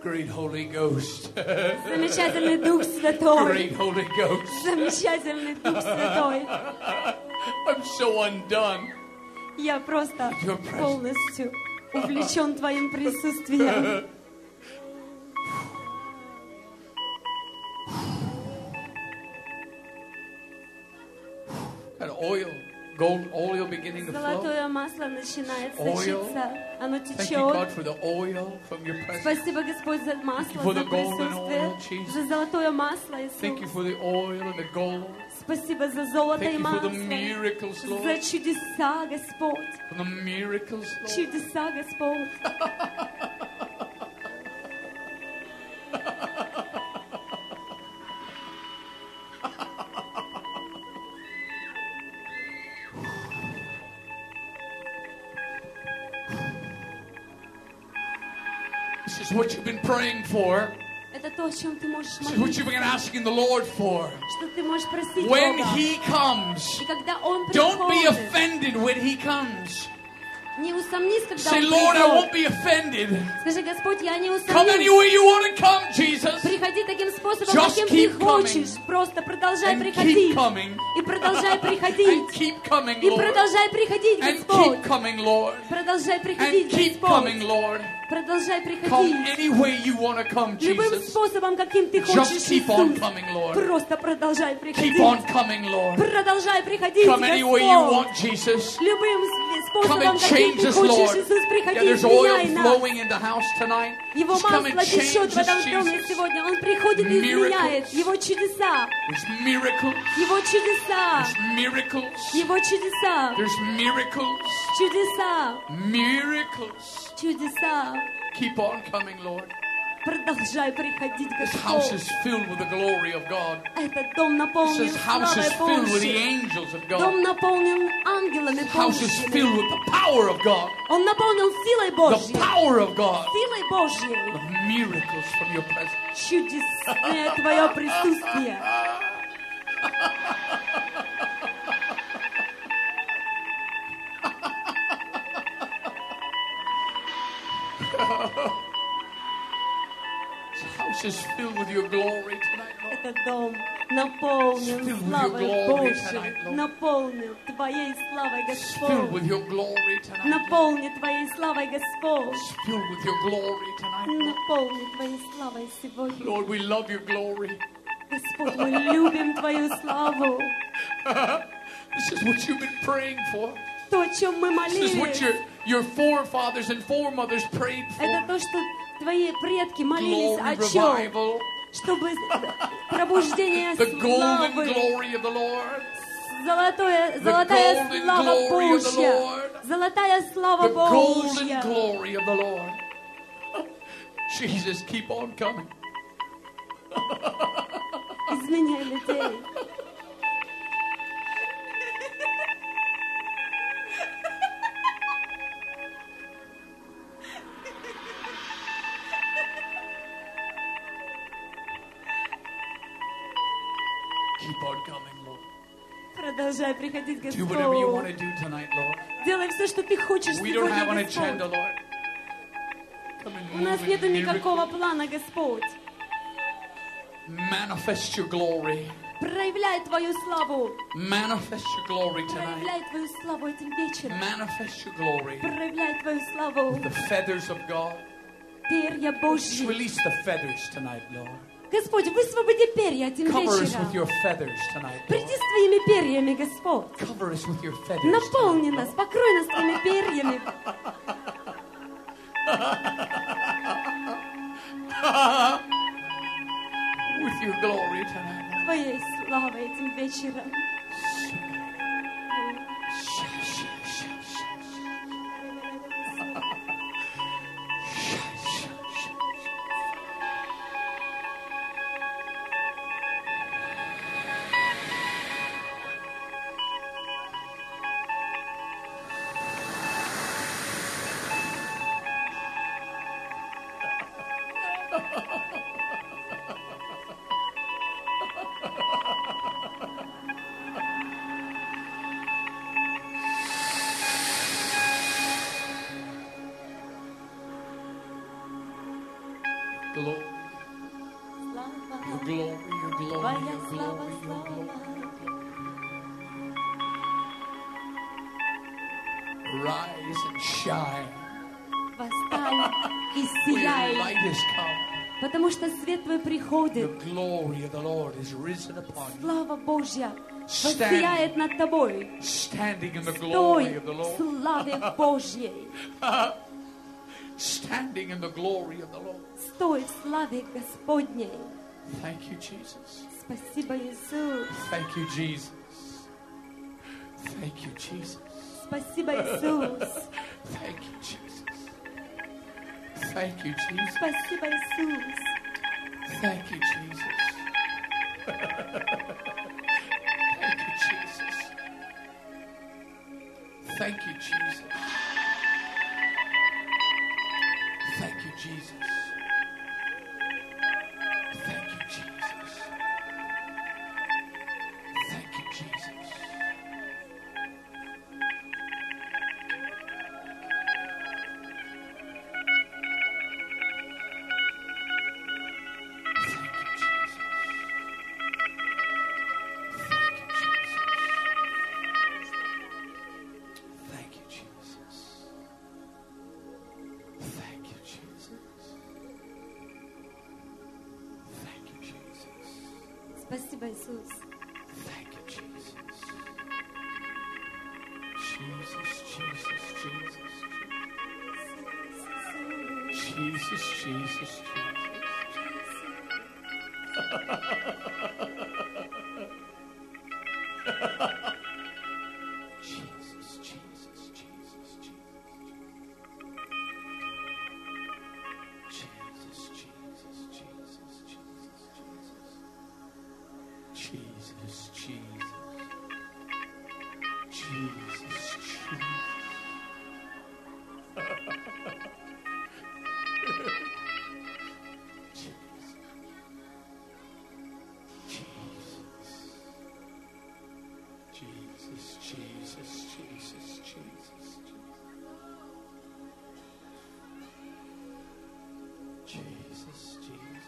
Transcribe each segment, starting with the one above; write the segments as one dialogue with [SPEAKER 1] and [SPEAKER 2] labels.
[SPEAKER 1] Great Holy Ghost.
[SPEAKER 2] Замечательный Дух Святой.
[SPEAKER 1] Great Holy Ghost.
[SPEAKER 2] Замечательный Дух Святой.
[SPEAKER 1] I'm so undone.
[SPEAKER 2] Я просто
[SPEAKER 1] Your presence.
[SPEAKER 2] полностью увлечен Твоим присутствием.
[SPEAKER 1] And oil, gold oil beginning to flow.
[SPEAKER 2] Золотое масло начинает
[SPEAKER 1] Oil.
[SPEAKER 2] сочиться. Оно
[SPEAKER 1] Thank you, God,
[SPEAKER 2] течет.
[SPEAKER 1] for the oil from your presence.
[SPEAKER 2] Спасибо, Господь, за масло,
[SPEAKER 1] for
[SPEAKER 2] за
[SPEAKER 1] the golden
[SPEAKER 2] присутствие,
[SPEAKER 1] oil, Jesus.
[SPEAKER 2] за золотое масло,
[SPEAKER 1] Thank you
[SPEAKER 2] Иисус.
[SPEAKER 1] for the oil and the gold.
[SPEAKER 2] Спасибо за золото
[SPEAKER 1] Thank
[SPEAKER 2] и
[SPEAKER 1] you for the
[SPEAKER 2] масло,
[SPEAKER 1] miracles,
[SPEAKER 2] за
[SPEAKER 1] Lord.
[SPEAKER 2] чудеса, Господь.
[SPEAKER 1] For the miracles, Lord.
[SPEAKER 2] Чудеса, Господь.
[SPEAKER 1] This is what you've been praying for.
[SPEAKER 2] Это то, о чем ты можешь
[SPEAKER 1] This is what you've
[SPEAKER 2] молиться,
[SPEAKER 1] been asking the Lord for.
[SPEAKER 2] что ты можешь просить
[SPEAKER 1] When
[SPEAKER 2] Бога.
[SPEAKER 1] He comes,
[SPEAKER 2] И когда Он
[SPEAKER 1] don't be
[SPEAKER 2] приходит,
[SPEAKER 1] offended when He comes.
[SPEAKER 2] не усомнись, когда
[SPEAKER 1] Say,
[SPEAKER 2] Он
[SPEAKER 1] Lord, I won't
[SPEAKER 2] придет.
[SPEAKER 1] be offended.
[SPEAKER 2] Скажи, Господь, я не
[SPEAKER 1] Come any
[SPEAKER 2] усомнюсь.
[SPEAKER 1] way you want to come, Jesus.
[SPEAKER 2] Приходи таким способом,
[SPEAKER 1] Just
[SPEAKER 2] каким ты
[SPEAKER 1] keep coming.
[SPEAKER 2] хочешь. Просто продолжай
[SPEAKER 1] And keep
[SPEAKER 2] приходить.
[SPEAKER 1] coming.
[SPEAKER 2] И продолжай
[SPEAKER 1] And
[SPEAKER 2] приходить.
[SPEAKER 1] keep coming,
[SPEAKER 2] И
[SPEAKER 1] Lord.
[SPEAKER 2] продолжай приходить,
[SPEAKER 1] And
[SPEAKER 2] Господь.
[SPEAKER 1] keep coming, Lord.
[SPEAKER 2] Продолжай
[SPEAKER 1] And
[SPEAKER 2] приходить,
[SPEAKER 1] keep coming,
[SPEAKER 2] Господь.
[SPEAKER 1] Lord.
[SPEAKER 2] Продолжай
[SPEAKER 1] Come
[SPEAKER 2] приходить.
[SPEAKER 1] any way you want to come,
[SPEAKER 2] Любым
[SPEAKER 1] Jesus.
[SPEAKER 2] способом, каким ты
[SPEAKER 1] Just
[SPEAKER 2] хочешь,
[SPEAKER 1] keep on
[SPEAKER 2] Иисус.
[SPEAKER 1] coming, Lord.
[SPEAKER 2] Просто продолжай
[SPEAKER 1] Keep
[SPEAKER 2] приходить.
[SPEAKER 1] on coming, Lord.
[SPEAKER 2] Продолжай приходить,
[SPEAKER 1] Come any way you
[SPEAKER 2] Господь.
[SPEAKER 1] want, Jesus.
[SPEAKER 2] Любым
[SPEAKER 1] Come
[SPEAKER 2] способом,
[SPEAKER 1] and
[SPEAKER 2] каким
[SPEAKER 1] change
[SPEAKER 2] ты
[SPEAKER 1] us,
[SPEAKER 2] хочешь,
[SPEAKER 1] Lord.
[SPEAKER 2] Иисус,
[SPEAKER 1] Yeah,
[SPEAKER 2] приходи,
[SPEAKER 1] there's oil
[SPEAKER 2] изменяй нас.
[SPEAKER 1] flowing in the house tonight.
[SPEAKER 2] Его
[SPEAKER 1] Just come and
[SPEAKER 2] масло течет
[SPEAKER 1] change
[SPEAKER 2] в этом
[SPEAKER 1] us,
[SPEAKER 2] доме
[SPEAKER 1] Jesus.
[SPEAKER 2] сегодня. Он приходит и изменяет.
[SPEAKER 1] Miracles.
[SPEAKER 2] Его чудеса.
[SPEAKER 1] There's miracles.
[SPEAKER 2] Его чудеса.
[SPEAKER 1] There's miracles.
[SPEAKER 2] Его чудеса.
[SPEAKER 1] There's miracles.
[SPEAKER 2] Чудеса.
[SPEAKER 1] Miracles.
[SPEAKER 2] Чудеса.
[SPEAKER 1] Keep on coming, Lord.
[SPEAKER 2] Продолжай приходить,
[SPEAKER 1] This house
[SPEAKER 2] Господь.
[SPEAKER 1] is filled with the glory of God.
[SPEAKER 2] Этот дом наполнен
[SPEAKER 1] This house is
[SPEAKER 2] славой
[SPEAKER 1] filled with the
[SPEAKER 2] Божьей.
[SPEAKER 1] angels of God.
[SPEAKER 2] Дом наполнен ангелами
[SPEAKER 1] This house is filled
[SPEAKER 2] Божьими.
[SPEAKER 1] with the power of God.
[SPEAKER 2] Он наполнен силой
[SPEAKER 1] The
[SPEAKER 2] Божьей.
[SPEAKER 1] power of God.
[SPEAKER 2] Силой Божьей.
[SPEAKER 1] The miracles from your presence.
[SPEAKER 2] Чудесное Твое присутствие.
[SPEAKER 1] This house is filled with your glory tonight, Lord.
[SPEAKER 2] Этот дом наполнен
[SPEAKER 1] Filled with your
[SPEAKER 2] славой
[SPEAKER 1] glory
[SPEAKER 2] Божьей.
[SPEAKER 1] tonight, Lord.
[SPEAKER 2] Наполнен Твоей славой,
[SPEAKER 1] It's filled with
[SPEAKER 2] Господь.
[SPEAKER 1] your glory tonight.
[SPEAKER 2] Наполни Твоей славой, Господь.
[SPEAKER 1] It's filled with your glory tonight, Lord.
[SPEAKER 2] Наполни Твоей славой сегодня.
[SPEAKER 1] Lord, we love your glory.
[SPEAKER 2] Господь, мы любим Твою славу.
[SPEAKER 1] This is what you've been praying for.
[SPEAKER 2] То, о чем мы
[SPEAKER 1] This is what
[SPEAKER 2] молились,
[SPEAKER 1] your forefathers and foremothers prayed
[SPEAKER 2] это
[SPEAKER 1] for.
[SPEAKER 2] то, что Твои предки молились
[SPEAKER 1] Glory,
[SPEAKER 2] о чем?
[SPEAKER 1] revival,
[SPEAKER 2] Чтобы пробуждение
[SPEAKER 1] the golden
[SPEAKER 2] славы,
[SPEAKER 1] glory of the Lord.
[SPEAKER 2] золотая
[SPEAKER 1] golden
[SPEAKER 2] слава
[SPEAKER 1] glory of the
[SPEAKER 2] Божья,
[SPEAKER 1] Lord.
[SPEAKER 2] золотая слава
[SPEAKER 1] The golden
[SPEAKER 2] Божья.
[SPEAKER 1] glory of the Lord. Jesus, keep on coming.
[SPEAKER 2] Изменяй людей.
[SPEAKER 1] Keep on coming, Lord.
[SPEAKER 2] Продолжай приходить,
[SPEAKER 1] Do whatever you want to
[SPEAKER 2] Господь.
[SPEAKER 1] do tonight, Lord.
[SPEAKER 2] Делай все, что Ты хочешь
[SPEAKER 1] We don't have an
[SPEAKER 2] сегодня,
[SPEAKER 1] agenda,
[SPEAKER 2] Господь.
[SPEAKER 1] Lord. Come and
[SPEAKER 2] У нас
[SPEAKER 1] move
[SPEAKER 2] нету
[SPEAKER 1] in
[SPEAKER 2] никакого
[SPEAKER 1] miracles.
[SPEAKER 2] плана, Господь.
[SPEAKER 1] Manifest your glory.
[SPEAKER 2] Проявляй Твою славу.
[SPEAKER 1] Manifest your glory tonight.
[SPEAKER 2] Проявляй Твою славу этим вечером.
[SPEAKER 1] Manifest your glory.
[SPEAKER 2] Проявляй Твою славу.
[SPEAKER 1] The feathers of God.
[SPEAKER 2] Перья
[SPEAKER 1] Just
[SPEAKER 2] Божьи.
[SPEAKER 1] release the feathers tonight, Lord.
[SPEAKER 2] Господь, высвободи перья этим
[SPEAKER 1] Cover us with
[SPEAKER 2] вечером.
[SPEAKER 1] your feathers tonight,
[SPEAKER 2] Приди
[SPEAKER 1] Lord.
[SPEAKER 2] с Твоими перьями, Господь.
[SPEAKER 1] Cover us with your feathers
[SPEAKER 2] Наполни
[SPEAKER 1] tonight,
[SPEAKER 2] нас,
[SPEAKER 1] Lord.
[SPEAKER 2] покрой нас Твоими перьями.
[SPEAKER 1] With your glory tonight, Lord.
[SPEAKER 2] Твоей славой этим вечером.
[SPEAKER 1] Your glory, your glory,
[SPEAKER 2] Твоя
[SPEAKER 1] your
[SPEAKER 2] слава,
[SPEAKER 1] glory, your glory. Rise and shine.
[SPEAKER 2] Восстань и
[SPEAKER 1] For your
[SPEAKER 2] сияй,
[SPEAKER 1] light has come.
[SPEAKER 2] потому что свет Твой
[SPEAKER 1] The
[SPEAKER 2] приходит.
[SPEAKER 1] glory of the Lord is risen upon you.
[SPEAKER 2] Слава Божья воссияет над тобой.
[SPEAKER 1] Standing in the glory
[SPEAKER 2] Стой
[SPEAKER 1] of the
[SPEAKER 2] в
[SPEAKER 1] Lord.
[SPEAKER 2] славе Божьей.
[SPEAKER 1] Standing in the glory of the Lord.
[SPEAKER 2] Стой в славе Господней.
[SPEAKER 1] Thank you, Jesus.
[SPEAKER 2] Спасибо, Иисус.
[SPEAKER 1] Thank you, Jesus. Thank you, Jesus.
[SPEAKER 2] Спасибо, Иисус.
[SPEAKER 1] Thank you, Jesus. Thank you, Jesus.
[SPEAKER 2] Спасибо, Иисус.
[SPEAKER 1] Thank you, Jesus. Thank you, Jesus. Thank you, Jesus. Thank you, Jesus. Thank you, Jesus. Thank you, Jesus. Thank you, Jesus. Thank you, Jesus. Thank you, Jesus.
[SPEAKER 2] Спасибо, Иисус.
[SPEAKER 1] Thank you, Jesus. Jesus, Jesus, Jesus. Jesus, Jesus, Jesus. Jesus, Jesus, Jesus, Jesus. Jesus, Jesus, Jesus, Jesus, Jesus. Jesus, Jesus. Jesus, Jesus. Jesus, Jesus, Jesus, Jesus, Jesus, Jesus.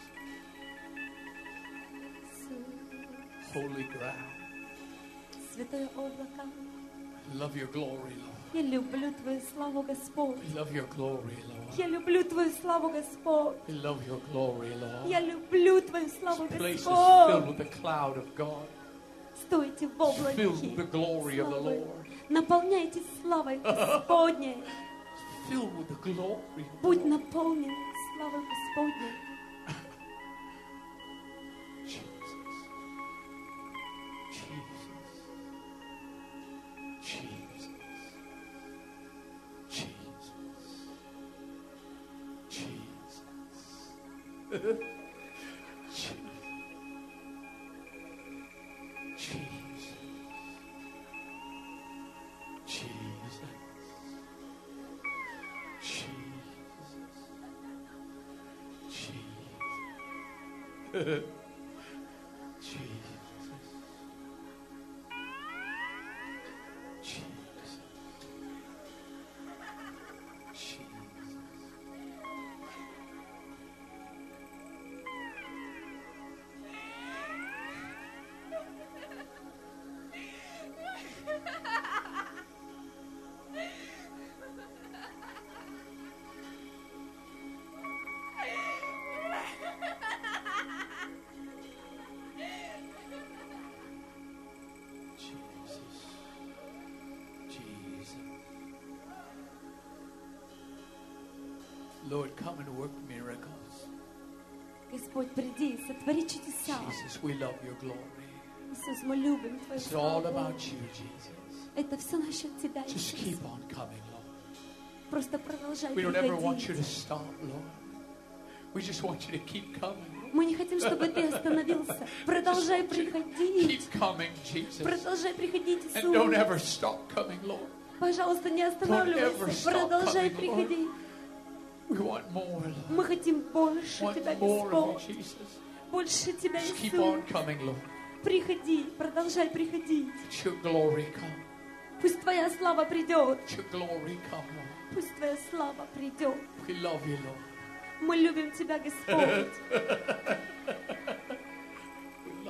[SPEAKER 1] Holy ground.
[SPEAKER 2] Святое облако.
[SPEAKER 1] I love your glory, Lord.
[SPEAKER 2] Я люблю Твою славу, Господь.
[SPEAKER 1] We love your glory, Lord.
[SPEAKER 2] Я люблю Твою славу, Господь.
[SPEAKER 1] We love your glory, Lord.
[SPEAKER 2] Я люблю Твою славу,
[SPEAKER 1] This place is filled with
[SPEAKER 2] Господь.
[SPEAKER 1] the cloud of God.
[SPEAKER 2] Стойте в
[SPEAKER 1] Filled with the
[SPEAKER 2] облаке
[SPEAKER 1] glory of the
[SPEAKER 2] славы.
[SPEAKER 1] Lord.
[SPEAKER 2] Наполняйте славой Господней.
[SPEAKER 1] Filled with the glory of the
[SPEAKER 2] Будь
[SPEAKER 1] Lord.
[SPEAKER 2] наполнен славой Господней.
[SPEAKER 1] Jesus. Jesus. Jesus. Jesus. Jesus. Jesus. Jesus. Jesus. Jesus. Jesus. Lord, come and work miracles.
[SPEAKER 2] Господь, приди и сотвори чудеса.
[SPEAKER 1] Jesus, we love your glory.
[SPEAKER 2] Иисус, мы любим Твою
[SPEAKER 1] It's all
[SPEAKER 2] славу.
[SPEAKER 1] about you, Jesus.
[SPEAKER 2] Это все насчет Тебя,
[SPEAKER 1] Just
[SPEAKER 2] Иисус.
[SPEAKER 1] keep on coming, Lord.
[SPEAKER 2] Просто продолжай
[SPEAKER 1] We don't ever want you to
[SPEAKER 2] приходить.
[SPEAKER 1] stop, Lord. We just want you to keep coming.
[SPEAKER 2] Мы не хотим, чтобы Ты остановился. Продолжай приходить.
[SPEAKER 1] Keep coming, Jesus.
[SPEAKER 2] Продолжай приходить,
[SPEAKER 1] And don't
[SPEAKER 2] Иисус.
[SPEAKER 1] ever stop coming, Lord.
[SPEAKER 2] Пожалуйста, не
[SPEAKER 1] ever
[SPEAKER 2] останавливайся.
[SPEAKER 1] stop
[SPEAKER 2] Продолжай
[SPEAKER 1] coming, Lord.
[SPEAKER 2] приходить.
[SPEAKER 1] We want more, Lord.
[SPEAKER 2] Мы хотим больше
[SPEAKER 1] Want
[SPEAKER 2] Тебя,
[SPEAKER 1] more of
[SPEAKER 2] Господь.
[SPEAKER 1] you, Jesus.
[SPEAKER 2] Больше Тебя,
[SPEAKER 1] Just keep on
[SPEAKER 2] Иисус.
[SPEAKER 1] coming, Lord.
[SPEAKER 2] Приходи, продолжай приходить.
[SPEAKER 1] Let your glory come.
[SPEAKER 2] Пусть Твоя слава придет.
[SPEAKER 1] Let your glory come, Lord.
[SPEAKER 2] Пусть Твоя слава придет.
[SPEAKER 1] We love you, Lord.
[SPEAKER 2] Мы любим Тебя, Господь.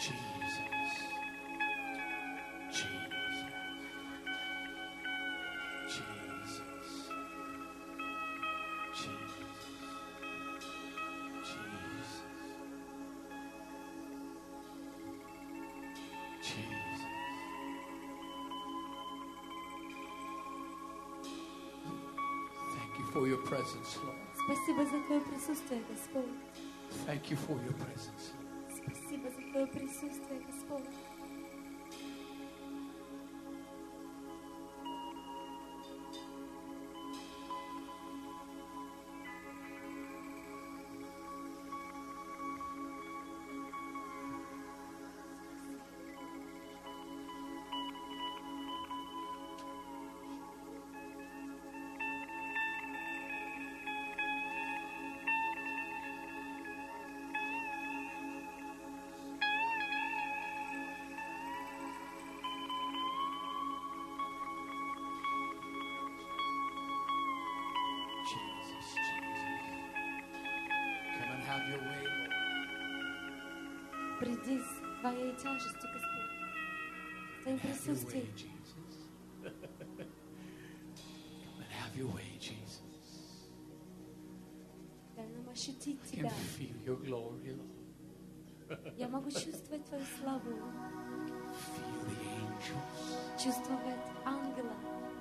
[SPEAKER 1] For your presence, Lord.
[SPEAKER 2] Спасибо за Твое присутствие, Господь.
[SPEAKER 1] Thank you for your presence.
[SPEAKER 2] Спасибо за Твое присутствие, Господь. Приди с Твоей тяжестью, Господь, в Твоем присутствии. Дай нам ощутить Тебя. Я могу чувствовать Твою славу, чувствовать ангела,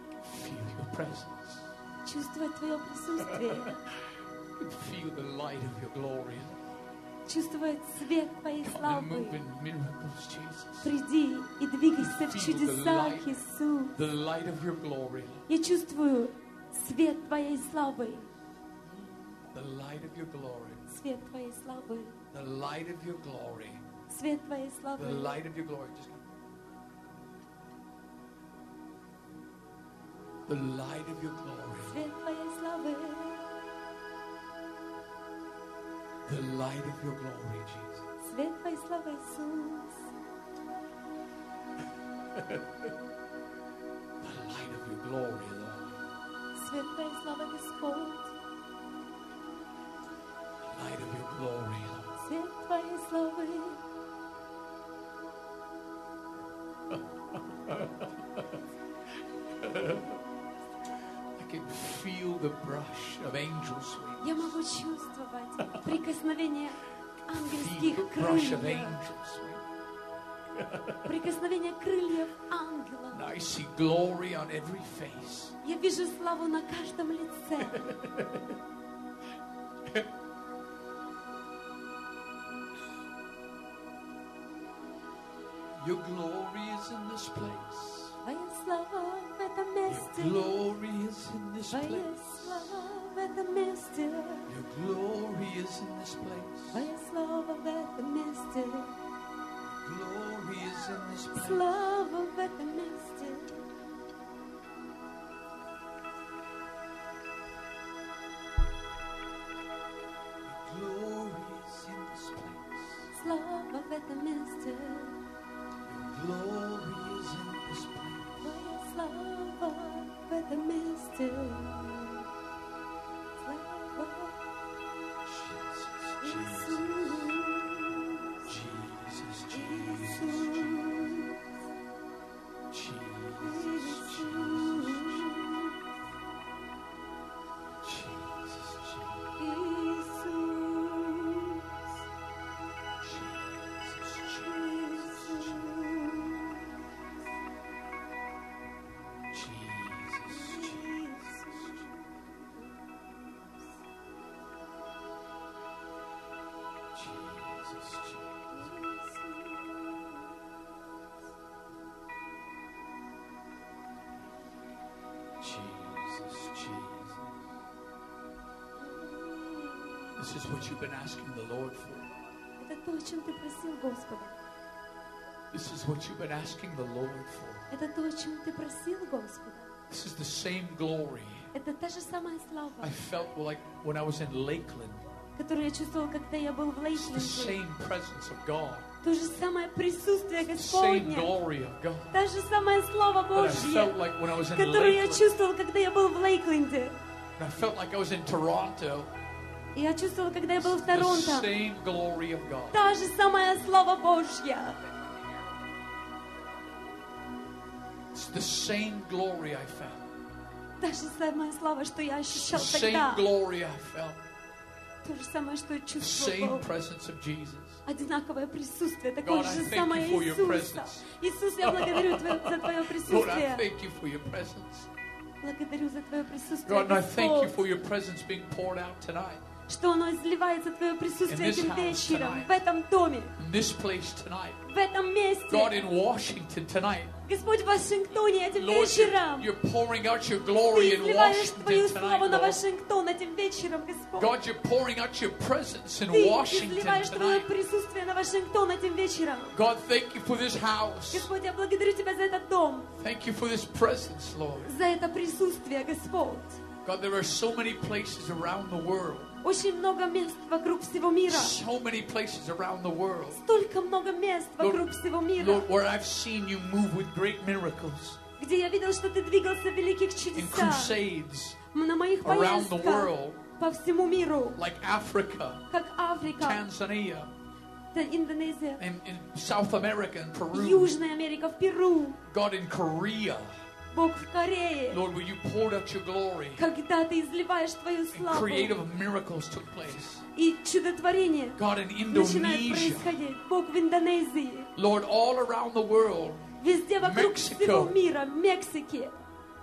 [SPEAKER 2] чувствовать Твое присутствие, чувствовать свет Твоей славы. Приди и двигайся в чудесах, Иисус. Я чувствую свет Твоей славы. Свет Твоей славы. Свет Твоей славы. Свет Твоей славы.
[SPEAKER 1] The light of your glory, Jesus.
[SPEAKER 2] Свет Твоей славы, Иисус.
[SPEAKER 1] The light of your glory, Lord.
[SPEAKER 2] Свет Твоей славы, Господь.
[SPEAKER 1] Light of your glory, Lord.
[SPEAKER 2] Свет Твоей славы.
[SPEAKER 1] I can feel the brush of angels' wings.
[SPEAKER 2] Я могу чувствовать прикосновение ангельских крыльев. Прикосновение крыльев ангела.
[SPEAKER 1] I see glory on every face.
[SPEAKER 2] Я вижу славу на каждом лице.
[SPEAKER 1] Your glory is in this place.
[SPEAKER 2] Твоя слава в этом месте.
[SPEAKER 1] Your glory is in this
[SPEAKER 2] Твоя
[SPEAKER 1] place.
[SPEAKER 2] слава в этом месте.
[SPEAKER 1] Your glory is in this place.
[SPEAKER 2] Твоя слава в этом месте.
[SPEAKER 1] Glory is in this place.
[SPEAKER 2] Слава в этом месте.
[SPEAKER 1] Glory is in this place.
[SPEAKER 2] Слава в этом месте.
[SPEAKER 1] Glory is in this place.
[SPEAKER 2] Твоя слава в этом месте. Слава
[SPEAKER 1] Jesus, Jesus, Jesus, This is what you've been asking the Lord for.
[SPEAKER 2] Это то, о чем ты просил Господа.
[SPEAKER 1] This is what you've been asking the Lord for.
[SPEAKER 2] Это то, о чем ты просил Господа.
[SPEAKER 1] This is the same glory
[SPEAKER 2] Это та же самая слава,
[SPEAKER 1] I felt like when I was in Lakeland.
[SPEAKER 2] которую я чувствовал, когда я был в
[SPEAKER 1] It's the
[SPEAKER 2] Лейкленде.
[SPEAKER 1] same presence of God.
[SPEAKER 2] То же самое присутствие
[SPEAKER 1] The same
[SPEAKER 2] Господне.
[SPEAKER 1] glory of God
[SPEAKER 2] Та же самая слава
[SPEAKER 1] that I felt
[SPEAKER 2] Божья,
[SPEAKER 1] like when I was in
[SPEAKER 2] которую я
[SPEAKER 1] Lakeland.
[SPEAKER 2] чувствовал, когда я был в Лейкленде.
[SPEAKER 1] And I felt like I was in Toronto.
[SPEAKER 2] И я чувствовала, когда я была в Торонто,
[SPEAKER 1] the same glory of God.
[SPEAKER 2] та же самая слава Божья.
[SPEAKER 1] It's the same glory I felt.
[SPEAKER 2] Та же самая слава, что я ощущал
[SPEAKER 1] The same
[SPEAKER 2] тогда.
[SPEAKER 1] glory I felt.
[SPEAKER 2] То же самое, что я
[SPEAKER 1] The
[SPEAKER 2] чувствовал.
[SPEAKER 1] same presence of Jesus.
[SPEAKER 2] Одинаковое присутствие, такое
[SPEAKER 1] God, I
[SPEAKER 2] же
[SPEAKER 1] thank
[SPEAKER 2] самое
[SPEAKER 1] you for your
[SPEAKER 2] Иисуса.
[SPEAKER 1] presence.
[SPEAKER 2] Иисус, я благодарю Тебя за Твое
[SPEAKER 1] Lord, I
[SPEAKER 2] присутствие.
[SPEAKER 1] thank you for your presence.
[SPEAKER 2] Благодарю за Твое присутствие,
[SPEAKER 1] God, and I thank you
[SPEAKER 2] Господь,
[SPEAKER 1] for your presence being poured out tonight.
[SPEAKER 2] что оно изливается, Твое присутствие
[SPEAKER 1] In this
[SPEAKER 2] этим
[SPEAKER 1] house
[SPEAKER 2] вечером,
[SPEAKER 1] tonight.
[SPEAKER 2] в этом доме,
[SPEAKER 1] In this place tonight.
[SPEAKER 2] в этом
[SPEAKER 1] God,
[SPEAKER 2] месте.
[SPEAKER 1] in Washington tonight.
[SPEAKER 2] Господь, в Вашингтоне этим
[SPEAKER 1] Lord,
[SPEAKER 2] вечером.
[SPEAKER 1] you're pouring out your
[SPEAKER 2] Ты
[SPEAKER 1] glory in
[SPEAKER 2] изливаешь Твою
[SPEAKER 1] Washington
[SPEAKER 2] славу
[SPEAKER 1] tonight,
[SPEAKER 2] на
[SPEAKER 1] Lord.
[SPEAKER 2] Вашингтон этим вечером, Господь.
[SPEAKER 1] God, you're pouring out your presence in
[SPEAKER 2] Ты
[SPEAKER 1] Washington
[SPEAKER 2] изливаешь Твое
[SPEAKER 1] tonight.
[SPEAKER 2] присутствие на Вашингтон этим вечером.
[SPEAKER 1] God, thank you for this house.
[SPEAKER 2] Господь, я благодарю Тебя за этот дом,
[SPEAKER 1] Thank you for this presence, Lord.
[SPEAKER 2] за это присутствие, Господь.
[SPEAKER 1] God, there are so many places around the world.
[SPEAKER 2] Очень много мест вокруг всего мира.
[SPEAKER 1] So many places around the world.
[SPEAKER 2] Столько много мест вокруг всего мира,
[SPEAKER 1] Lord, where I've seen you move with great miracles
[SPEAKER 2] где я видел, что Ты двигался в великих
[SPEAKER 1] in
[SPEAKER 2] чудесах
[SPEAKER 1] crusades
[SPEAKER 2] на моих
[SPEAKER 1] around the
[SPEAKER 2] поездках
[SPEAKER 1] world,
[SPEAKER 2] по всему миру,
[SPEAKER 1] like Africa,
[SPEAKER 2] как Африка,
[SPEAKER 1] Tanzania,
[SPEAKER 2] Индонезия,
[SPEAKER 1] in South America and Peru.
[SPEAKER 2] Южная Америка, в Перу,
[SPEAKER 1] God, in Korea.
[SPEAKER 2] Бог в Корее.
[SPEAKER 1] Lord, where you poured out your glory
[SPEAKER 2] Когда Ты изливаешь Твою
[SPEAKER 1] and
[SPEAKER 2] славу,
[SPEAKER 1] creative miracles took place.
[SPEAKER 2] и чудотворение
[SPEAKER 1] God, in
[SPEAKER 2] начинает
[SPEAKER 1] Indonesia.
[SPEAKER 2] происходить. Бог в Индонезии,
[SPEAKER 1] Lord, all around the world.
[SPEAKER 2] везде вокруг
[SPEAKER 1] Mexico.
[SPEAKER 2] всего мира, в Мексике,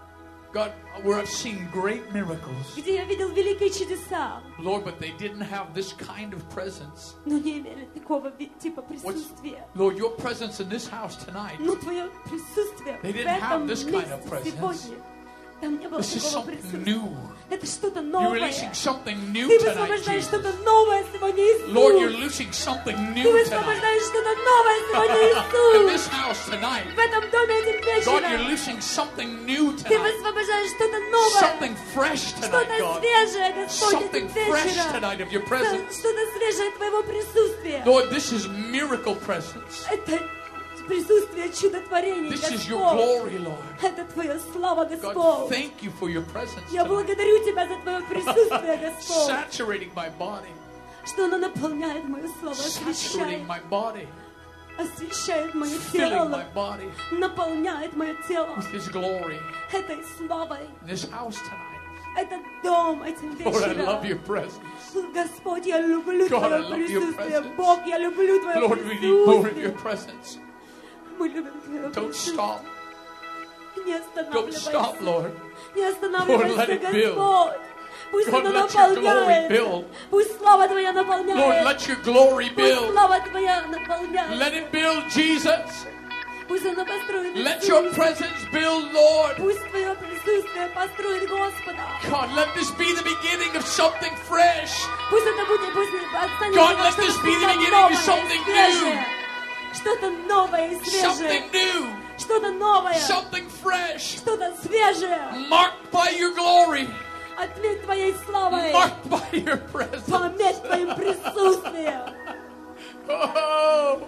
[SPEAKER 1] God, where I've seen great miracles.
[SPEAKER 2] где я видел великие чудеса,
[SPEAKER 1] Lord, but they didn't have this kind of presence.
[SPEAKER 2] но не имели такого типа присутствия.
[SPEAKER 1] Lord, your presence in this house tonight.
[SPEAKER 2] Но Твое присутствие
[SPEAKER 1] They
[SPEAKER 2] в
[SPEAKER 1] didn't have
[SPEAKER 2] этом
[SPEAKER 1] this kind of
[SPEAKER 2] месте
[SPEAKER 1] presence.
[SPEAKER 2] сегодня, там не было
[SPEAKER 1] This is
[SPEAKER 2] такого
[SPEAKER 1] something
[SPEAKER 2] присутствия.
[SPEAKER 1] new.
[SPEAKER 2] Это что-то
[SPEAKER 1] You're
[SPEAKER 2] новое.
[SPEAKER 1] releasing something new
[SPEAKER 2] Ты
[SPEAKER 1] tonight,
[SPEAKER 2] высвобождаешь
[SPEAKER 1] Jesus.
[SPEAKER 2] что-то новое сегодня, Иисус.
[SPEAKER 1] Lord, you're loosing something
[SPEAKER 2] Ты
[SPEAKER 1] new tonight.
[SPEAKER 2] высвобождаешь что-то новое сегодня,
[SPEAKER 1] In
[SPEAKER 2] Иисус.
[SPEAKER 1] this house tonight.
[SPEAKER 2] В этом доме этим
[SPEAKER 1] God, you're
[SPEAKER 2] вечером.
[SPEAKER 1] loosing something new
[SPEAKER 2] Ты
[SPEAKER 1] tonight.
[SPEAKER 2] высвобождаешь что-то новое.
[SPEAKER 1] Something fresh tonight,
[SPEAKER 2] Что-то
[SPEAKER 1] God.
[SPEAKER 2] свежее, Господь,
[SPEAKER 1] Something
[SPEAKER 2] этим
[SPEAKER 1] fresh
[SPEAKER 2] вечером.
[SPEAKER 1] tonight of your presence.
[SPEAKER 2] Что-то свежее Твоего присутствия.
[SPEAKER 1] Lord, this is miracle presence.
[SPEAKER 2] Это присутствие чудотворений,
[SPEAKER 1] This is your
[SPEAKER 2] Господь.
[SPEAKER 1] glory, Lord.
[SPEAKER 2] Это Твоя слава,
[SPEAKER 1] God,
[SPEAKER 2] Господь.
[SPEAKER 1] thank you for your presence
[SPEAKER 2] Я
[SPEAKER 1] tonight.
[SPEAKER 2] благодарю Тебя за Твое присутствие, Господь.
[SPEAKER 1] Saturating my body.
[SPEAKER 2] Что оно наполняет мою славу,
[SPEAKER 1] Saturating
[SPEAKER 2] освещает,
[SPEAKER 1] my body.
[SPEAKER 2] освещает мое
[SPEAKER 1] Filling my
[SPEAKER 2] тело,
[SPEAKER 1] body
[SPEAKER 2] наполняет мое тело
[SPEAKER 1] with His glory.
[SPEAKER 2] этой славой.
[SPEAKER 1] In this house tonight.
[SPEAKER 2] Этот дом этим
[SPEAKER 1] Lord, I love your
[SPEAKER 2] вечером.
[SPEAKER 1] presence.
[SPEAKER 2] Господь, я люблю
[SPEAKER 1] God, I
[SPEAKER 2] Твое
[SPEAKER 1] love your
[SPEAKER 2] присутствие.
[SPEAKER 1] presence.
[SPEAKER 2] Бог, я люблю Твое
[SPEAKER 1] Lord, we need more of your
[SPEAKER 2] присутствие.
[SPEAKER 1] presence.
[SPEAKER 2] Мы любим Твое
[SPEAKER 1] Don't
[SPEAKER 2] присутствие.
[SPEAKER 1] stop.
[SPEAKER 2] Не
[SPEAKER 1] Don't stop,
[SPEAKER 2] останавливайся.
[SPEAKER 1] Lord.
[SPEAKER 2] Не
[SPEAKER 1] Lord, let
[SPEAKER 2] останавливайся,
[SPEAKER 1] it build.
[SPEAKER 2] Господь. Пусть
[SPEAKER 1] God,
[SPEAKER 2] оно
[SPEAKER 1] let your glory
[SPEAKER 2] наполняет.
[SPEAKER 1] build.
[SPEAKER 2] Пусть слава Твоя
[SPEAKER 1] Lord,
[SPEAKER 2] наполняет.
[SPEAKER 1] let your glory
[SPEAKER 2] Пусть
[SPEAKER 1] build.
[SPEAKER 2] слава Твоя наполняет.
[SPEAKER 1] Let it build, Jesus.
[SPEAKER 2] Пусть оно построит
[SPEAKER 1] Let
[SPEAKER 2] Иисус.
[SPEAKER 1] your presence build, Lord.
[SPEAKER 2] Пусть Твое присутствие построит Господа.
[SPEAKER 1] God, let this be the beginning of something fresh.
[SPEAKER 2] Пусть это будет, пусть останется
[SPEAKER 1] God,
[SPEAKER 2] как
[SPEAKER 1] let
[SPEAKER 2] что-то
[SPEAKER 1] this be the
[SPEAKER 2] что-то
[SPEAKER 1] beginning
[SPEAKER 2] новое
[SPEAKER 1] of something
[SPEAKER 2] и свежее. Что-то новое и
[SPEAKER 1] Something
[SPEAKER 2] свежее.
[SPEAKER 1] new.
[SPEAKER 2] Что-то новое.
[SPEAKER 1] Something fresh.
[SPEAKER 2] Что-то свежее.
[SPEAKER 1] Marked by your glory.
[SPEAKER 2] Отметь Твоей славой.
[SPEAKER 1] Marked by your presence.
[SPEAKER 2] Пометь Твоим присутствием.
[SPEAKER 1] Oh.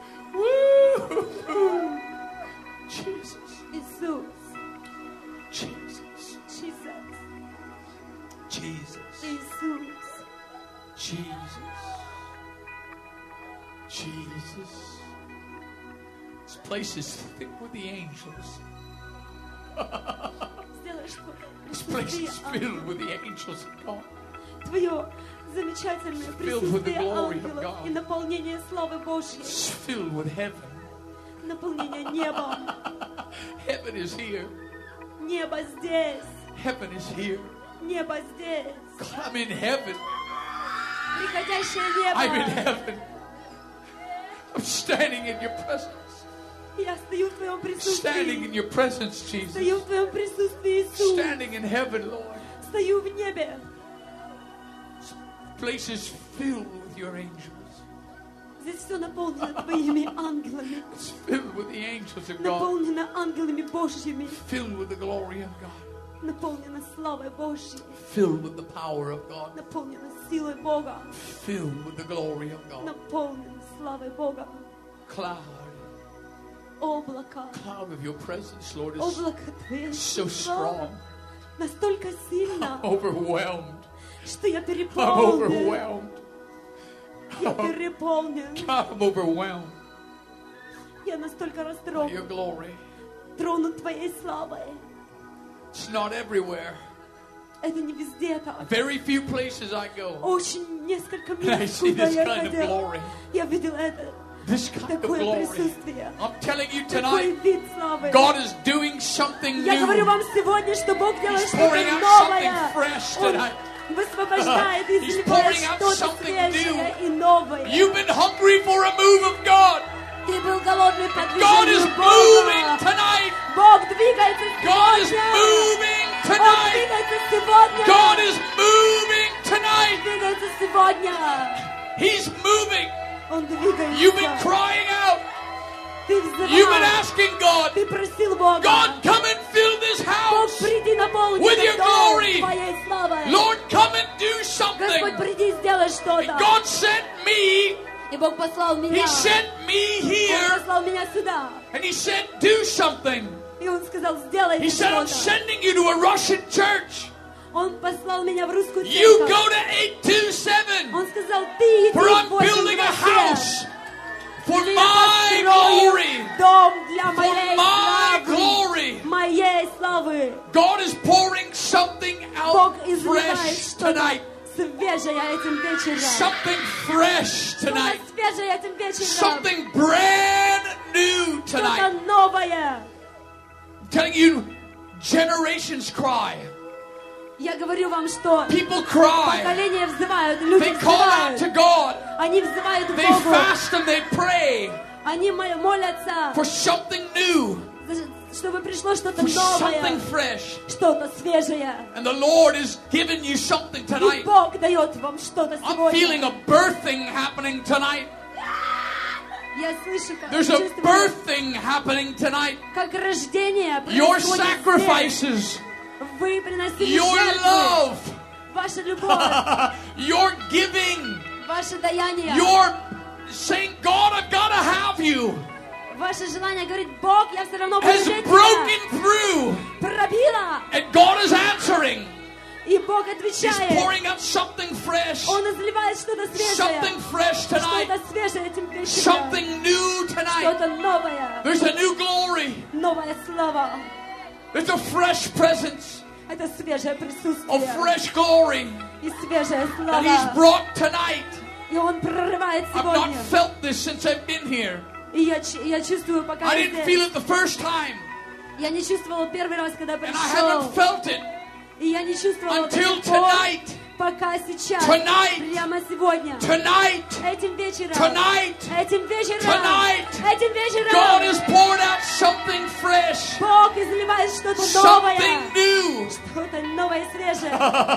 [SPEAKER 1] Woo. Jesus.
[SPEAKER 2] Иисус.
[SPEAKER 1] Jesus.
[SPEAKER 2] Jesus.
[SPEAKER 1] Jesus.
[SPEAKER 2] Иисус.
[SPEAKER 1] Jesus. Jesus. This place is thick with the angels.
[SPEAKER 2] Сделай что-то.
[SPEAKER 1] This place is filled with the angels of God.
[SPEAKER 2] Твое замечательное
[SPEAKER 1] filled with the
[SPEAKER 2] присутствие
[SPEAKER 1] glory of
[SPEAKER 2] ангелов
[SPEAKER 1] God.
[SPEAKER 2] и наполнение славы Божьей.
[SPEAKER 1] It's filled with heaven.
[SPEAKER 2] Наполнение небом.
[SPEAKER 1] Heaven is here.
[SPEAKER 2] Небо здесь.
[SPEAKER 1] Heaven is here.
[SPEAKER 2] Небо здесь.
[SPEAKER 1] God, I'm in heaven.
[SPEAKER 2] Приходящее
[SPEAKER 1] I'm in
[SPEAKER 2] небо.
[SPEAKER 1] heaven. I'm standing in your presence.
[SPEAKER 2] Я стою в Твоем
[SPEAKER 1] Standing in
[SPEAKER 2] присутствии.
[SPEAKER 1] your presence, Jesus.
[SPEAKER 2] Стою в Твоем присутствии, Иисус.
[SPEAKER 1] Standing in heaven, Lord.
[SPEAKER 2] Стою в небе.
[SPEAKER 1] This place is filled with your angels.
[SPEAKER 2] Здесь все наполнено Твоими ангелами.
[SPEAKER 1] It's filled with the angels of God.
[SPEAKER 2] Наполнено ангелами Божьими.
[SPEAKER 1] Filled with the glory of God.
[SPEAKER 2] Наполнено славой Божьей.
[SPEAKER 1] Filled with the power of God.
[SPEAKER 2] Наполнено силой Бога.
[SPEAKER 1] Filled with the glory of God.
[SPEAKER 2] Наполнено славой Бога.
[SPEAKER 1] Cloud.
[SPEAKER 2] Облако.
[SPEAKER 1] Cloud of your presence, Lord, is
[SPEAKER 2] Облако Твоей
[SPEAKER 1] so
[SPEAKER 2] славы.
[SPEAKER 1] strong.
[SPEAKER 2] Настолько сильно.
[SPEAKER 1] Overwhelmed.
[SPEAKER 2] что я
[SPEAKER 1] I'm
[SPEAKER 2] переполнен.
[SPEAKER 1] overwhelmed.
[SPEAKER 2] Я переполнен.
[SPEAKER 1] God, I'm overwhelmed
[SPEAKER 2] Я настолько
[SPEAKER 1] by
[SPEAKER 2] растроган,
[SPEAKER 1] your glory.
[SPEAKER 2] тронут Твоей славой.
[SPEAKER 1] It's not everywhere.
[SPEAKER 2] Это не везде так.
[SPEAKER 1] Very few places I go.
[SPEAKER 2] Очень несколько
[SPEAKER 1] And I
[SPEAKER 2] мест,
[SPEAKER 1] see
[SPEAKER 2] куда
[SPEAKER 1] this
[SPEAKER 2] я
[SPEAKER 1] kind of
[SPEAKER 2] ходила.
[SPEAKER 1] glory.
[SPEAKER 2] Я видела это.
[SPEAKER 1] This kind of
[SPEAKER 2] Такое
[SPEAKER 1] glory.
[SPEAKER 2] присутствие.
[SPEAKER 1] I'm telling you
[SPEAKER 2] Такой
[SPEAKER 1] tonight,
[SPEAKER 2] вид славы.
[SPEAKER 1] God is doing something
[SPEAKER 2] Я говорю
[SPEAKER 1] new.
[SPEAKER 2] вам сегодня, что Бог делает
[SPEAKER 1] He's
[SPEAKER 2] что-то
[SPEAKER 1] pouring out
[SPEAKER 2] новое.
[SPEAKER 1] something fresh
[SPEAKER 2] Он
[SPEAKER 1] tonight.
[SPEAKER 2] высвобождает и
[SPEAKER 1] He's
[SPEAKER 2] изливает
[SPEAKER 1] pouring out
[SPEAKER 2] что-то
[SPEAKER 1] something
[SPEAKER 2] свежее
[SPEAKER 1] new.
[SPEAKER 2] и новое.
[SPEAKER 1] You've been hungry for a move of God.
[SPEAKER 2] Ты был голодный по
[SPEAKER 1] God is
[SPEAKER 2] движению
[SPEAKER 1] moving
[SPEAKER 2] Бога.
[SPEAKER 1] tonight.
[SPEAKER 2] Бог двигается
[SPEAKER 1] God is
[SPEAKER 2] сегодня.
[SPEAKER 1] moving
[SPEAKER 2] Он
[SPEAKER 1] tonight.
[SPEAKER 2] двигается сегодня.
[SPEAKER 1] God is moving tonight.
[SPEAKER 2] Двигается сегодня.
[SPEAKER 1] He's moving.
[SPEAKER 2] Он двигается.
[SPEAKER 1] You've been crying out.
[SPEAKER 2] Ты
[SPEAKER 1] You've been
[SPEAKER 2] взывал.
[SPEAKER 1] asking God,
[SPEAKER 2] Ты просил Бога.
[SPEAKER 1] God, come and fill this
[SPEAKER 2] Бог,
[SPEAKER 1] house.
[SPEAKER 2] приди наполни
[SPEAKER 1] with your
[SPEAKER 2] этот дом
[SPEAKER 1] glory.
[SPEAKER 2] Твоей славой.
[SPEAKER 1] Lord, come and do
[SPEAKER 2] Господь,
[SPEAKER 1] something.
[SPEAKER 2] приди, сделай
[SPEAKER 1] And
[SPEAKER 2] что-то.
[SPEAKER 1] God sent me.
[SPEAKER 2] И Бог послал меня.
[SPEAKER 1] He sent me
[SPEAKER 2] Он
[SPEAKER 1] here.
[SPEAKER 2] послал меня сюда.
[SPEAKER 1] And He said, do something.
[SPEAKER 2] И Он сказал, сделай
[SPEAKER 1] He said, I'm
[SPEAKER 2] что-то.
[SPEAKER 1] sending you to a Russian church.
[SPEAKER 2] Он послал меня в русскую
[SPEAKER 1] You
[SPEAKER 2] церковь.
[SPEAKER 1] go to 827.
[SPEAKER 2] Он сказал, ты иди
[SPEAKER 1] For I'm
[SPEAKER 2] в
[SPEAKER 1] building a
[SPEAKER 2] 827.
[SPEAKER 1] house for
[SPEAKER 2] Я
[SPEAKER 1] my
[SPEAKER 2] построю
[SPEAKER 1] glory.
[SPEAKER 2] дом для
[SPEAKER 1] For
[SPEAKER 2] моей
[SPEAKER 1] my
[SPEAKER 2] славы.
[SPEAKER 1] glory.
[SPEAKER 2] Моей славы.
[SPEAKER 1] God is pouring something
[SPEAKER 2] Бог
[SPEAKER 1] out
[SPEAKER 2] изливает
[SPEAKER 1] fresh
[SPEAKER 2] что-то
[SPEAKER 1] tonight.
[SPEAKER 2] свежее этим вечером.
[SPEAKER 1] Something fresh tonight.
[SPEAKER 2] Что-то свежее этим вечером.
[SPEAKER 1] Something brand new
[SPEAKER 2] Что-то
[SPEAKER 1] tonight.
[SPEAKER 2] новое.
[SPEAKER 1] I'm telling you, generations cry.
[SPEAKER 2] Я говорю вам, что
[SPEAKER 1] People cry.
[SPEAKER 2] поколения взывают, люди
[SPEAKER 1] They call out to
[SPEAKER 2] взывают.
[SPEAKER 1] God.
[SPEAKER 2] Они взывают к
[SPEAKER 1] They
[SPEAKER 2] Богу.
[SPEAKER 1] fast and they pray
[SPEAKER 2] Они молятся,
[SPEAKER 1] for something new,
[SPEAKER 2] чтобы пришло что-то
[SPEAKER 1] for something
[SPEAKER 2] новое,
[SPEAKER 1] fresh.
[SPEAKER 2] что-то свежее.
[SPEAKER 1] And the Lord is giving you something
[SPEAKER 2] И
[SPEAKER 1] tonight.
[SPEAKER 2] Бог дает вам что-то
[SPEAKER 1] I'm feeling
[SPEAKER 2] сегодня.
[SPEAKER 1] a birthing happening tonight.
[SPEAKER 2] Я слышу, как
[SPEAKER 1] There's a
[SPEAKER 2] чувствую,
[SPEAKER 1] birthing happening tonight.
[SPEAKER 2] как рождение
[SPEAKER 1] Your
[SPEAKER 2] происходит здесь.
[SPEAKER 1] sacrifices,
[SPEAKER 2] Вы приносили
[SPEAKER 1] your
[SPEAKER 2] жертвы,
[SPEAKER 1] love,
[SPEAKER 2] ваша любовь,
[SPEAKER 1] your giving,
[SPEAKER 2] ваше даяние,
[SPEAKER 1] your saying, God, I've got to have you,
[SPEAKER 2] ваше желание говорить, Бог, я все равно буду
[SPEAKER 1] has
[SPEAKER 2] жить
[SPEAKER 1] broken
[SPEAKER 2] тебя,
[SPEAKER 1] through.
[SPEAKER 2] пробила,
[SPEAKER 1] And God is answering.
[SPEAKER 2] и Бог
[SPEAKER 1] He's
[SPEAKER 2] отвечает.
[SPEAKER 1] pouring out something fresh.
[SPEAKER 2] Он изливает что-то свежее,
[SPEAKER 1] Something fresh tonight.
[SPEAKER 2] что-то свежее этим вечером,
[SPEAKER 1] Something new tonight.
[SPEAKER 2] что-то новое,
[SPEAKER 1] There's a new glory.
[SPEAKER 2] новая слава.
[SPEAKER 1] There's a fresh presence
[SPEAKER 2] Это свежее
[SPEAKER 1] of
[SPEAKER 2] присутствие
[SPEAKER 1] fresh glory
[SPEAKER 2] и свежая
[SPEAKER 1] that He's
[SPEAKER 2] слава.
[SPEAKER 1] brought tonight.
[SPEAKER 2] И Он прорывает
[SPEAKER 1] I've not
[SPEAKER 2] сегодня.
[SPEAKER 1] felt this since I've been here.
[SPEAKER 2] И я чувствую, пока
[SPEAKER 1] I
[SPEAKER 2] я
[SPEAKER 1] didn't
[SPEAKER 2] здесь.
[SPEAKER 1] feel it the first time.
[SPEAKER 2] Я не чувствовала первый раз, когда
[SPEAKER 1] And I
[SPEAKER 2] пришел.
[SPEAKER 1] haven't felt it
[SPEAKER 2] И я не чувствовала до
[SPEAKER 1] until
[SPEAKER 2] сих пор,
[SPEAKER 1] tonight.
[SPEAKER 2] пока сейчас.
[SPEAKER 1] Tonight.
[SPEAKER 2] Прямо сегодня.
[SPEAKER 1] Tonight.
[SPEAKER 2] Этим вечером.
[SPEAKER 1] Tonight.
[SPEAKER 2] Этим вечером.
[SPEAKER 1] Tonight.
[SPEAKER 2] Этим вечером.
[SPEAKER 1] God has poured out something fresh.
[SPEAKER 2] Бог изливает что-то новое.
[SPEAKER 1] Something new.
[SPEAKER 2] Что-то новое и свежее.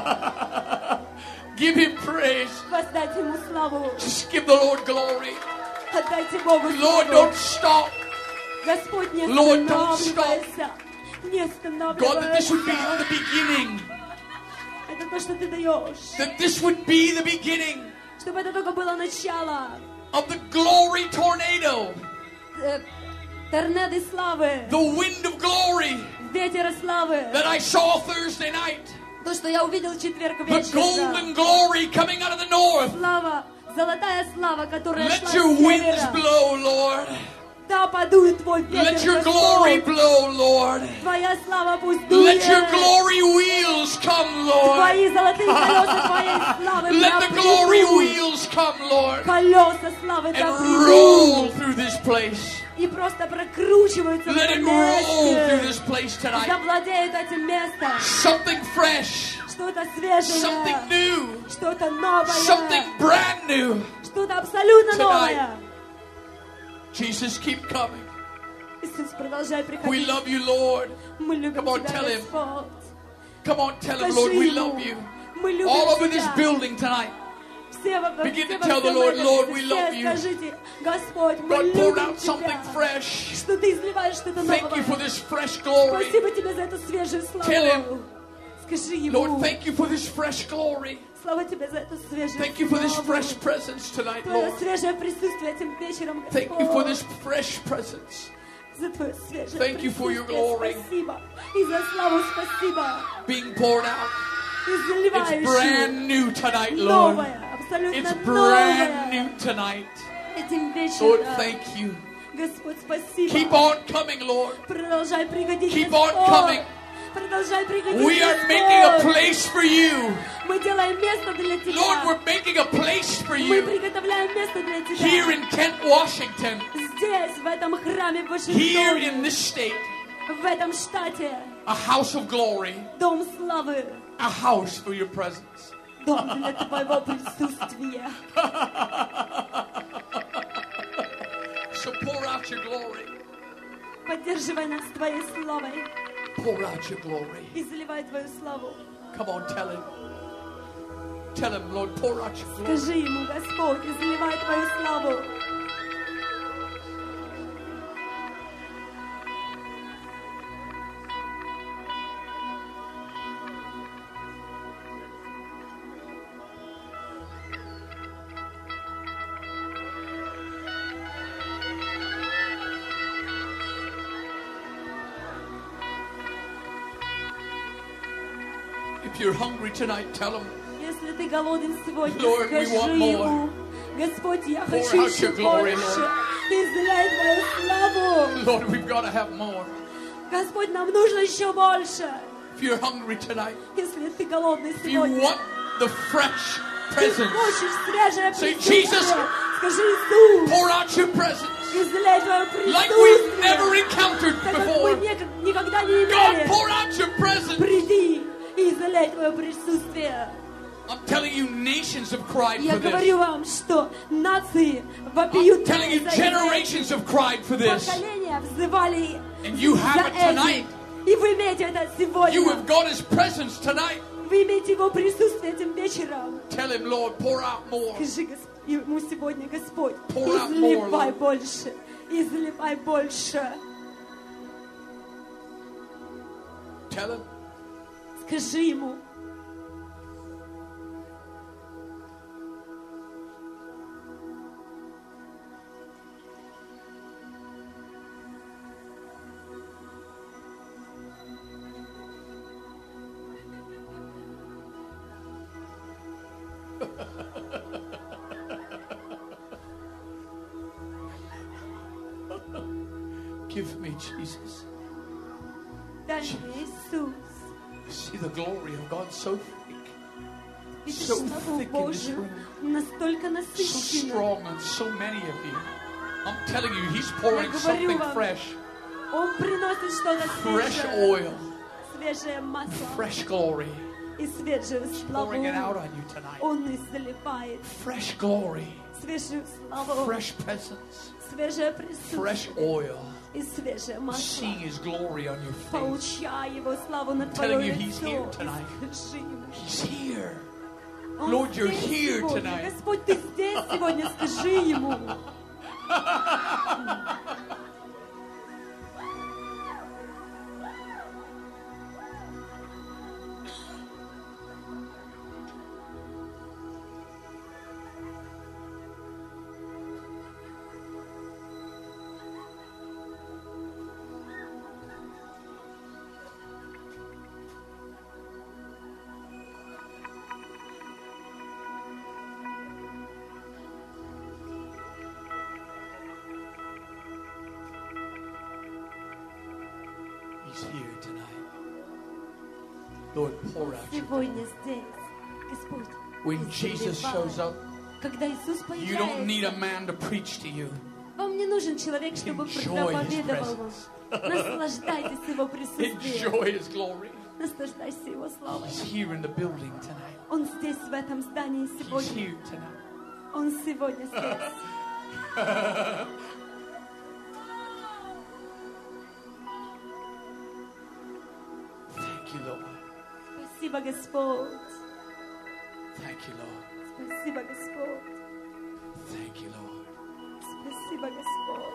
[SPEAKER 1] Give Him praise.
[SPEAKER 2] Воздайте Ему славу.
[SPEAKER 1] Just give the Lord glory.
[SPEAKER 2] Отдайте Богу
[SPEAKER 1] Lord,
[SPEAKER 2] славу.
[SPEAKER 1] don't stop.
[SPEAKER 2] Господь, не
[SPEAKER 1] Lord, don't
[SPEAKER 2] останавливайся. Не
[SPEAKER 1] God, that this would be
[SPEAKER 2] останавливайся.
[SPEAKER 1] the beginning.
[SPEAKER 2] Это то, что Ты даешь.
[SPEAKER 1] That this would be the beginning
[SPEAKER 2] Чтобы это только было начало.
[SPEAKER 1] of the glory tornado.
[SPEAKER 2] Торнадо славы.
[SPEAKER 1] The wind of glory
[SPEAKER 2] Ветер славы.
[SPEAKER 1] that I saw Thursday night.
[SPEAKER 2] То, что я увидел в четверг
[SPEAKER 1] The
[SPEAKER 2] вечером.
[SPEAKER 1] golden glory coming out of the north.
[SPEAKER 2] Слава, золотая слава, которая
[SPEAKER 1] Let
[SPEAKER 2] шла
[SPEAKER 1] your
[SPEAKER 2] с
[SPEAKER 1] winds
[SPEAKER 2] севера.
[SPEAKER 1] blow, Lord.
[SPEAKER 2] Да подует Твой ветер,
[SPEAKER 1] Let your glory
[SPEAKER 2] Господь.
[SPEAKER 1] blow, Lord.
[SPEAKER 2] Твоя слава пусть дует.
[SPEAKER 1] Let your glory wheels come, Lord.
[SPEAKER 2] Твои золотые колеса Твоей славы
[SPEAKER 1] Let
[SPEAKER 2] да
[SPEAKER 1] the glory
[SPEAKER 2] придут.
[SPEAKER 1] wheels come, Lord,
[SPEAKER 2] Колеса славы да
[SPEAKER 1] and roll
[SPEAKER 2] придут.
[SPEAKER 1] through this place.
[SPEAKER 2] И просто прокручиваются в
[SPEAKER 1] Let it
[SPEAKER 2] этом
[SPEAKER 1] roll through
[SPEAKER 2] месте.
[SPEAKER 1] this place tonight.
[SPEAKER 2] Завладеют этим местом.
[SPEAKER 1] Something fresh,
[SPEAKER 2] Что-то свежее.
[SPEAKER 1] something new,
[SPEAKER 2] Что-то новое.
[SPEAKER 1] something brand new.
[SPEAKER 2] Что-то абсолютно
[SPEAKER 1] Tonight.
[SPEAKER 2] новое.
[SPEAKER 1] Jesus, keep coming.
[SPEAKER 2] Иисус, продолжай
[SPEAKER 1] We
[SPEAKER 2] приходить.
[SPEAKER 1] love you, Lord.
[SPEAKER 2] Мы любим
[SPEAKER 1] Come on,
[SPEAKER 2] Тебя,
[SPEAKER 1] tell him.
[SPEAKER 2] Господь.
[SPEAKER 1] Come on, tell him,
[SPEAKER 2] Скажи
[SPEAKER 1] Lord, we
[SPEAKER 2] ему,
[SPEAKER 1] love you.
[SPEAKER 2] мы любим
[SPEAKER 1] All over this
[SPEAKER 2] Тебя.
[SPEAKER 1] building tonight.
[SPEAKER 2] Все во
[SPEAKER 1] Begin to
[SPEAKER 2] все во
[SPEAKER 1] tell the
[SPEAKER 2] всем
[SPEAKER 1] Lord,
[SPEAKER 2] этом
[SPEAKER 1] Lord,
[SPEAKER 2] месте.
[SPEAKER 1] we
[SPEAKER 2] Все
[SPEAKER 1] love you.
[SPEAKER 2] скажите, Господь, мы
[SPEAKER 1] God poured
[SPEAKER 2] любим
[SPEAKER 1] out something
[SPEAKER 2] Тебя.
[SPEAKER 1] fresh.
[SPEAKER 2] Что Ты изливаешь что-то
[SPEAKER 1] Thank you for
[SPEAKER 2] новое.
[SPEAKER 1] this fresh glory.
[SPEAKER 2] Спасибо Тебе за эту свежую
[SPEAKER 1] Tell him.
[SPEAKER 2] славу. Скажи
[SPEAKER 1] Lord,
[SPEAKER 2] Ему.
[SPEAKER 1] thank you for this fresh glory.
[SPEAKER 2] Слава Тебе за эту свежую
[SPEAKER 1] Thank you for this
[SPEAKER 2] славу.
[SPEAKER 1] fresh presence tonight,
[SPEAKER 2] Твое
[SPEAKER 1] Lord.
[SPEAKER 2] свежее присутствие этим вечером,
[SPEAKER 1] Thank you for this
[SPEAKER 2] Господь.
[SPEAKER 1] fresh presence.
[SPEAKER 2] За Твое свежее
[SPEAKER 1] Thank you for your
[SPEAKER 2] присутствие.
[SPEAKER 1] glory.
[SPEAKER 2] Спасибо. И за славу спасибо.
[SPEAKER 1] Being poured out.
[SPEAKER 2] изливающую.
[SPEAKER 1] It's brand new tonight, Lord.
[SPEAKER 2] Новое, абсолютно
[SPEAKER 1] It's
[SPEAKER 2] новое.
[SPEAKER 1] brand new tonight.
[SPEAKER 2] Этим
[SPEAKER 1] Lord,
[SPEAKER 2] вечером.
[SPEAKER 1] thank you.
[SPEAKER 2] Господь, спасибо.
[SPEAKER 1] Keep on coming, Lord.
[SPEAKER 2] Продолжай приходить,
[SPEAKER 1] Keep
[SPEAKER 2] Господь.
[SPEAKER 1] on coming.
[SPEAKER 2] Продолжай приходить,
[SPEAKER 1] We are
[SPEAKER 2] Господь.
[SPEAKER 1] making a place for you.
[SPEAKER 2] Мы делаем место для Тебя.
[SPEAKER 1] Lord, we're making a place for
[SPEAKER 2] Мы
[SPEAKER 1] you
[SPEAKER 2] приготовляем место для Тебя.
[SPEAKER 1] here in Kent, Washington,
[SPEAKER 2] Здесь, в этом храме в
[SPEAKER 1] here in
[SPEAKER 2] Вашингтоне,
[SPEAKER 1] this state,
[SPEAKER 2] в этом штате.
[SPEAKER 1] a house of glory,
[SPEAKER 2] Дом славы.
[SPEAKER 1] a house for your presence.
[SPEAKER 2] Дом для Твоего присутствия.
[SPEAKER 1] So pour out your glory.
[SPEAKER 2] Поддерживай нас Твоей славой.
[SPEAKER 1] Pour out your glory.
[SPEAKER 2] И заливай Твою славу.
[SPEAKER 1] Come on, tell him. Tell him, Lord, pour out your glory.
[SPEAKER 2] Скажи Ему, Господь, и заливай Твою славу.
[SPEAKER 1] If you're hungry tonight, tell him.
[SPEAKER 2] Если ты голоден сегодня,
[SPEAKER 1] Lord, we want
[SPEAKER 2] скажи
[SPEAKER 1] more.
[SPEAKER 2] Ему, Господь, я
[SPEAKER 1] Pour
[SPEAKER 2] хочу
[SPEAKER 1] out
[SPEAKER 2] еще
[SPEAKER 1] your glory,
[SPEAKER 2] больше.
[SPEAKER 1] Lord.
[SPEAKER 2] Изливай Твою славу.
[SPEAKER 1] Lord, we've got to have more.
[SPEAKER 2] Господь, нам нужно еще больше.
[SPEAKER 1] If you're hungry tonight,
[SPEAKER 2] Если ты голодный
[SPEAKER 1] if you
[SPEAKER 2] сегодня,
[SPEAKER 1] want the fresh
[SPEAKER 2] ты
[SPEAKER 1] presence,
[SPEAKER 2] хочешь свежее
[SPEAKER 1] Say,
[SPEAKER 2] присутствие,
[SPEAKER 1] Jesus,
[SPEAKER 2] скажи Иисус,
[SPEAKER 1] pour out your presence
[SPEAKER 2] изливай Твое
[SPEAKER 1] like we've
[SPEAKER 2] присутствие.
[SPEAKER 1] never encountered
[SPEAKER 2] Так как
[SPEAKER 1] before.
[SPEAKER 2] мы никогда не
[SPEAKER 1] God,
[SPEAKER 2] имели.
[SPEAKER 1] pour out your presence.
[SPEAKER 2] Приди и изливай Твое присутствие.
[SPEAKER 1] I'm telling you, nations have cried
[SPEAKER 2] Я
[SPEAKER 1] for this.
[SPEAKER 2] говорю вам, что нации
[SPEAKER 1] I'm
[SPEAKER 2] вопиют
[SPEAKER 1] telling you,
[SPEAKER 2] за этим.
[SPEAKER 1] generations have cried for this.
[SPEAKER 2] Поколения взывали
[SPEAKER 1] And you
[SPEAKER 2] за
[SPEAKER 1] have it tonight.
[SPEAKER 2] этим. И вы имеете это
[SPEAKER 1] You
[SPEAKER 2] сегодня.
[SPEAKER 1] have got His presence tonight.
[SPEAKER 2] Вы имеете Его присутствие этим вечером.
[SPEAKER 1] Tell Him, Lord, pour out more.
[SPEAKER 2] Скажи Ему сегодня, Господь,
[SPEAKER 1] Pour out more,
[SPEAKER 2] изливай
[SPEAKER 1] Lord.
[SPEAKER 2] больше, изливай больше.
[SPEAKER 1] Tell Him.
[SPEAKER 2] Скажи Ему.
[SPEAKER 1] Give me Jesus.
[SPEAKER 2] Дай мне, Иисус.
[SPEAKER 1] See the glory of God so thick,
[SPEAKER 2] Видишь
[SPEAKER 1] so
[SPEAKER 2] славу
[SPEAKER 1] thick in this
[SPEAKER 2] Божью,
[SPEAKER 1] room,
[SPEAKER 2] настолько
[SPEAKER 1] so
[SPEAKER 2] насыщенно.
[SPEAKER 1] strong on so many of you. I'm telling you, He's pouring
[SPEAKER 2] говорю
[SPEAKER 1] something
[SPEAKER 2] вам,
[SPEAKER 1] fresh,
[SPEAKER 2] Он приносит что-то
[SPEAKER 1] fresh
[SPEAKER 2] свежее,
[SPEAKER 1] oil,
[SPEAKER 2] свежее масло
[SPEAKER 1] fresh glory.
[SPEAKER 2] и свежую славу.
[SPEAKER 1] Pouring it out on you tonight.
[SPEAKER 2] Он изливает
[SPEAKER 1] Fresh glory,
[SPEAKER 2] свежую славу,
[SPEAKER 1] fresh presence,
[SPEAKER 2] свежее
[SPEAKER 1] fresh
[SPEAKER 2] присутствие
[SPEAKER 1] oil.
[SPEAKER 2] и свежее масло.
[SPEAKER 1] Seeing His glory on your face.
[SPEAKER 2] Получай Его славу на
[SPEAKER 1] telling
[SPEAKER 2] твое
[SPEAKER 1] you He's here
[SPEAKER 2] лицо.
[SPEAKER 1] tonight.
[SPEAKER 2] И скажи Ему,
[SPEAKER 1] He's here.
[SPEAKER 2] Он
[SPEAKER 1] Lord, you're
[SPEAKER 2] здесь
[SPEAKER 1] here
[SPEAKER 2] сегодня.
[SPEAKER 1] tonight.
[SPEAKER 2] Господь, Ты здесь сегодня, скажи Ему.
[SPEAKER 1] He's here tonight. Lord, pour out your
[SPEAKER 2] Сегодня здесь, Господь,
[SPEAKER 1] When Jesus shows up,
[SPEAKER 2] когда Иисус
[SPEAKER 1] you don't need a
[SPEAKER 2] появляется,
[SPEAKER 1] man to preach to you.
[SPEAKER 2] вам не нужен человек, чтобы
[SPEAKER 1] Enjoy His
[SPEAKER 2] проповедовал вам. Наслаждайтесь Его присутствием.
[SPEAKER 1] Enjoy His glory.
[SPEAKER 2] Наслаждайся Его славой.
[SPEAKER 1] He's here in the building tonight.
[SPEAKER 2] Он здесь, в этом здании
[SPEAKER 1] He's
[SPEAKER 2] сегодня.
[SPEAKER 1] here tonight.
[SPEAKER 2] Он сегодня здесь.
[SPEAKER 1] Thank you, Lord.
[SPEAKER 2] Спасибо, Господь.
[SPEAKER 1] Thank you, Lord.
[SPEAKER 2] Спасибо, Господь.
[SPEAKER 1] Thank you, Lord.
[SPEAKER 2] Спасибо, Господь.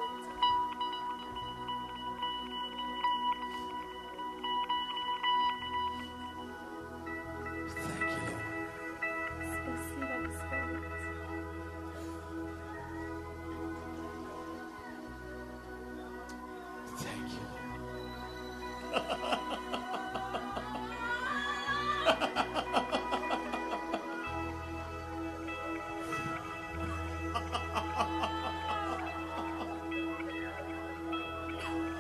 [SPEAKER 1] Thank you, Lord.
[SPEAKER 2] Спасибо, Господь.
[SPEAKER 1] Thank you, Lord.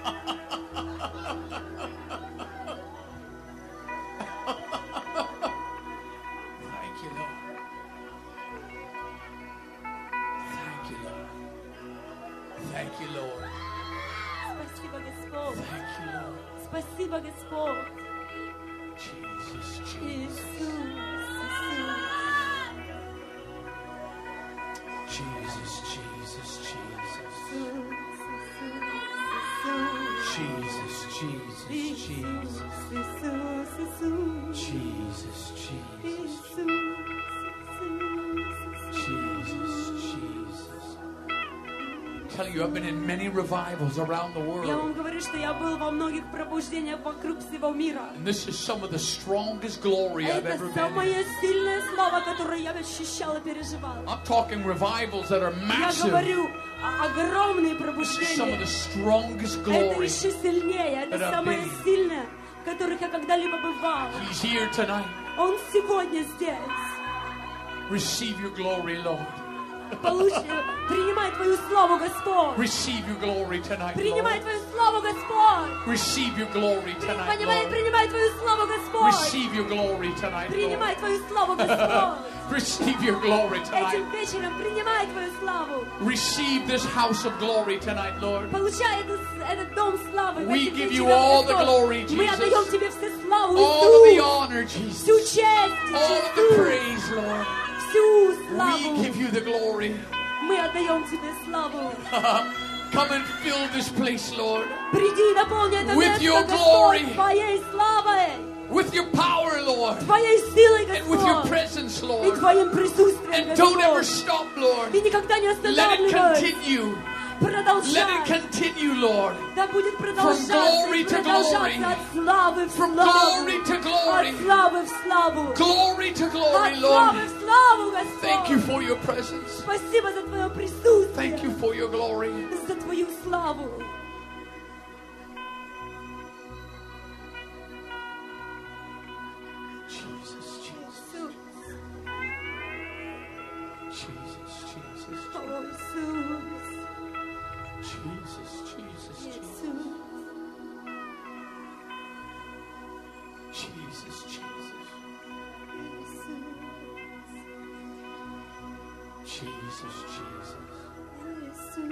[SPEAKER 1] Thank you, Lord.
[SPEAKER 2] Спасибо, Господь.
[SPEAKER 1] Thank you, Lord.
[SPEAKER 2] Спасибо, Господь.
[SPEAKER 1] Jesus, Jesus.
[SPEAKER 2] Иисус,
[SPEAKER 1] Jesus, Jesus, Jesus.
[SPEAKER 2] Иисус,
[SPEAKER 1] Jesus, Jesus, Jesus.
[SPEAKER 2] Иисус,
[SPEAKER 1] Jesus, Jesus. Jesus, Jesus. I tell you, I've been in many revivals around the
[SPEAKER 2] Я
[SPEAKER 1] world.
[SPEAKER 2] вам говорю, что я был во многих пробуждениях вокруг всего мира.
[SPEAKER 1] And this is some of the strongest glory I've
[SPEAKER 2] Это
[SPEAKER 1] ever been in.
[SPEAKER 2] самая сильная слава, которую я ощущала, переживала.
[SPEAKER 1] I'm talking revivals that are
[SPEAKER 2] Я
[SPEAKER 1] massive.
[SPEAKER 2] говорю о огромные
[SPEAKER 1] This is some of
[SPEAKER 2] пробуждения.
[SPEAKER 1] the strongest
[SPEAKER 2] Это
[SPEAKER 1] glory.
[SPEAKER 2] еще сильнее, это
[SPEAKER 1] that I've
[SPEAKER 2] самое
[SPEAKER 1] been in.
[SPEAKER 2] сильное, в которых я когда-либо бывала.
[SPEAKER 1] He's here tonight.
[SPEAKER 2] Он сегодня здесь.
[SPEAKER 1] Receive your glory, Lord.
[SPEAKER 2] Принимай твою славу, Господь.
[SPEAKER 1] Receive your glory tonight,
[SPEAKER 2] Принимай
[SPEAKER 1] Lord.
[SPEAKER 2] твою славу, Господь.
[SPEAKER 1] Receive your glory tonight, Lord.
[SPEAKER 2] Принимай твою славу, Господь.
[SPEAKER 1] Receive your glory tonight, Lord.
[SPEAKER 2] Принимай твою славу, Господь.
[SPEAKER 1] Receive your glory tonight.
[SPEAKER 2] Этим вечером принимай твою славу.
[SPEAKER 1] Receive this house of glory tonight, Lord.
[SPEAKER 2] Получай этот дом славы.
[SPEAKER 1] We
[SPEAKER 2] этим
[SPEAKER 1] give you
[SPEAKER 2] вечером,
[SPEAKER 1] all the
[SPEAKER 2] Господь.
[SPEAKER 1] glory,
[SPEAKER 2] Мы
[SPEAKER 1] Jesus.
[SPEAKER 2] отдаем тебе всю славу,
[SPEAKER 1] All of the
[SPEAKER 2] Иисус.
[SPEAKER 1] honor, Jesus.
[SPEAKER 2] Всю честь,
[SPEAKER 1] All of the
[SPEAKER 2] Иисус.
[SPEAKER 1] praise, Lord.
[SPEAKER 2] Всю
[SPEAKER 1] We
[SPEAKER 2] славу.
[SPEAKER 1] give you the glory.
[SPEAKER 2] Мы отдаем тебе славу.
[SPEAKER 1] Come and fill this place, Lord,
[SPEAKER 2] Приди и наполни это
[SPEAKER 1] With your
[SPEAKER 2] место,
[SPEAKER 1] glory.
[SPEAKER 2] Господь, Твоей славой,
[SPEAKER 1] with your power, Lord,
[SPEAKER 2] Твоей силой,
[SPEAKER 1] and with your
[SPEAKER 2] Господь,
[SPEAKER 1] presence,
[SPEAKER 2] и
[SPEAKER 1] Lord.
[SPEAKER 2] Твоим присутствием,
[SPEAKER 1] And don't ever
[SPEAKER 2] Господь.
[SPEAKER 1] stop, Lord.
[SPEAKER 2] И никогда не
[SPEAKER 1] Let it
[SPEAKER 2] останавливайся.
[SPEAKER 1] continue.
[SPEAKER 2] Продолжай.
[SPEAKER 1] Let it continue, Lord.
[SPEAKER 2] Да будет продолжаться
[SPEAKER 1] glory
[SPEAKER 2] и
[SPEAKER 1] to
[SPEAKER 2] продолжаться
[SPEAKER 1] glory.
[SPEAKER 2] от славы в
[SPEAKER 1] From
[SPEAKER 2] славу.
[SPEAKER 1] glory to glory.
[SPEAKER 2] От славы в славу.
[SPEAKER 1] Glory to glory,
[SPEAKER 2] От славы
[SPEAKER 1] Lord.
[SPEAKER 2] в славу,
[SPEAKER 1] Thank you
[SPEAKER 2] Господь.
[SPEAKER 1] for your presence.
[SPEAKER 2] Спасибо за Твое присутствие.
[SPEAKER 1] Thank you for your glory.
[SPEAKER 2] За Твою славу.
[SPEAKER 1] Jesus, Jesus, Jesus, Jesus,
[SPEAKER 2] О, Иисус.
[SPEAKER 1] Jesus, Jesus,
[SPEAKER 2] Иисус.
[SPEAKER 1] Jesus, Jesus, Jesus, Jesus.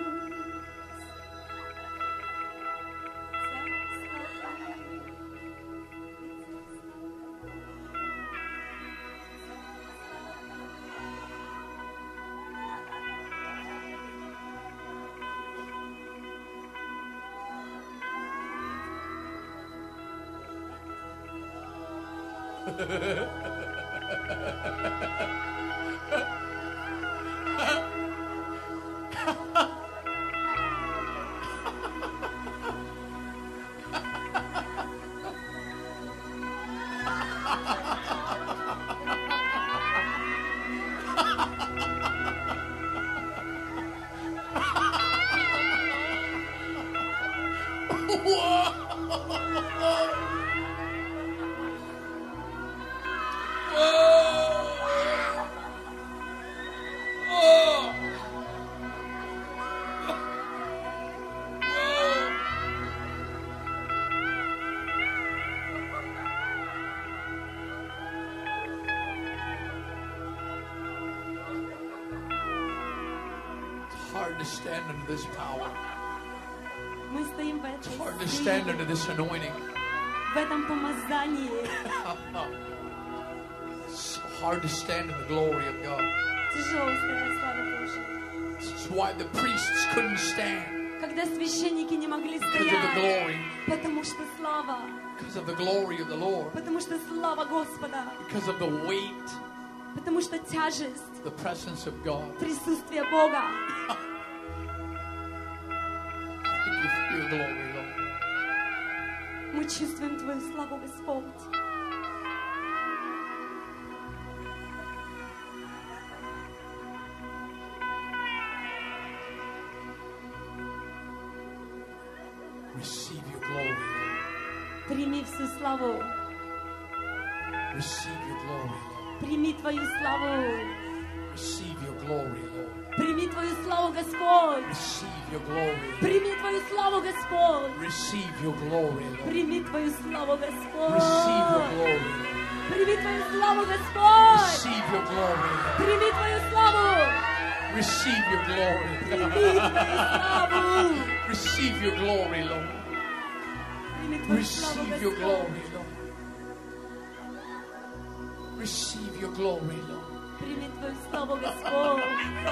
[SPEAKER 1] Hard to stand under this power.
[SPEAKER 2] Мы стоим в
[SPEAKER 1] It's
[SPEAKER 2] этой
[SPEAKER 1] hard to
[SPEAKER 2] силе,
[SPEAKER 1] stand under this anointing.
[SPEAKER 2] в этом помазании.
[SPEAKER 1] It's so hard to stand in the glory of God.
[SPEAKER 2] Тяжело стоять в славе Божьей.
[SPEAKER 1] This is why the priests couldn't stand,
[SPEAKER 2] Когда священники не могли
[SPEAKER 1] because of the
[SPEAKER 2] стоять,
[SPEAKER 1] glory,
[SPEAKER 2] потому что слава,
[SPEAKER 1] because of the glory of the Lord,
[SPEAKER 2] потому что слава Господа,
[SPEAKER 1] because of the weight,
[SPEAKER 2] потому что тяжесть,
[SPEAKER 1] the presence of God.
[SPEAKER 2] присутствие Бога.
[SPEAKER 1] Thank you for your glory, Lord.
[SPEAKER 2] Мы чувствуем Твою славу, Господь.
[SPEAKER 1] Receive your glory, Lord.
[SPEAKER 2] Прими всю славу.
[SPEAKER 1] Receive your glory, Lord.
[SPEAKER 2] Прими Твою славу.
[SPEAKER 1] Receive your glory, Lord.
[SPEAKER 2] Прими Твою славу, Господь.
[SPEAKER 1] Receive your glory.
[SPEAKER 2] Прими Твою славу, Господь.
[SPEAKER 1] Receive your glory, Lord.
[SPEAKER 2] Прими Твою славу, Господь.
[SPEAKER 1] Receive your glory.
[SPEAKER 2] Прими Твою славу, Господь.
[SPEAKER 1] Receive your glory.
[SPEAKER 2] Прими Твою славу.
[SPEAKER 1] Receive your glory.
[SPEAKER 2] Прими Твою славу.
[SPEAKER 1] Receive your glory, Lord.
[SPEAKER 2] Прими Твою славу,
[SPEAKER 1] Receive your
[SPEAKER 2] Господь.
[SPEAKER 1] glory, Lord. Receive your glory, Lord.
[SPEAKER 2] Прими Твою славу, Господь.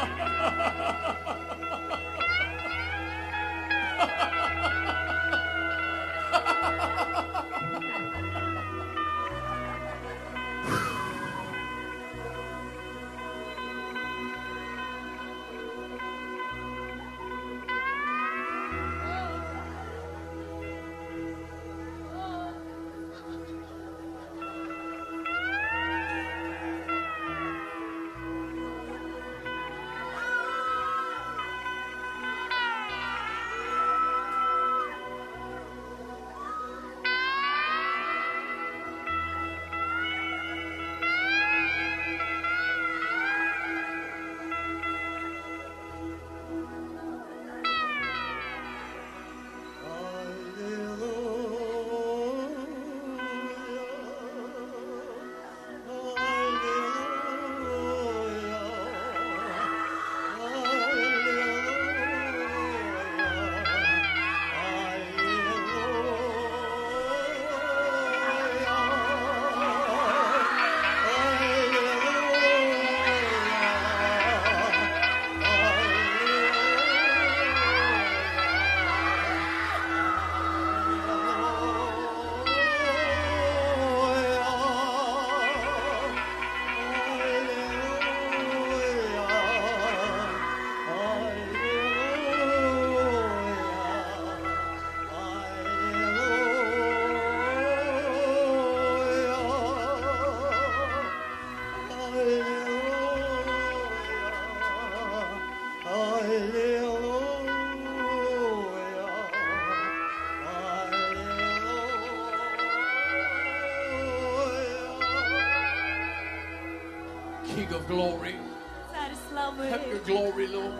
[SPEAKER 1] King of glory,
[SPEAKER 2] Царь славы.
[SPEAKER 1] have your glory, Lord.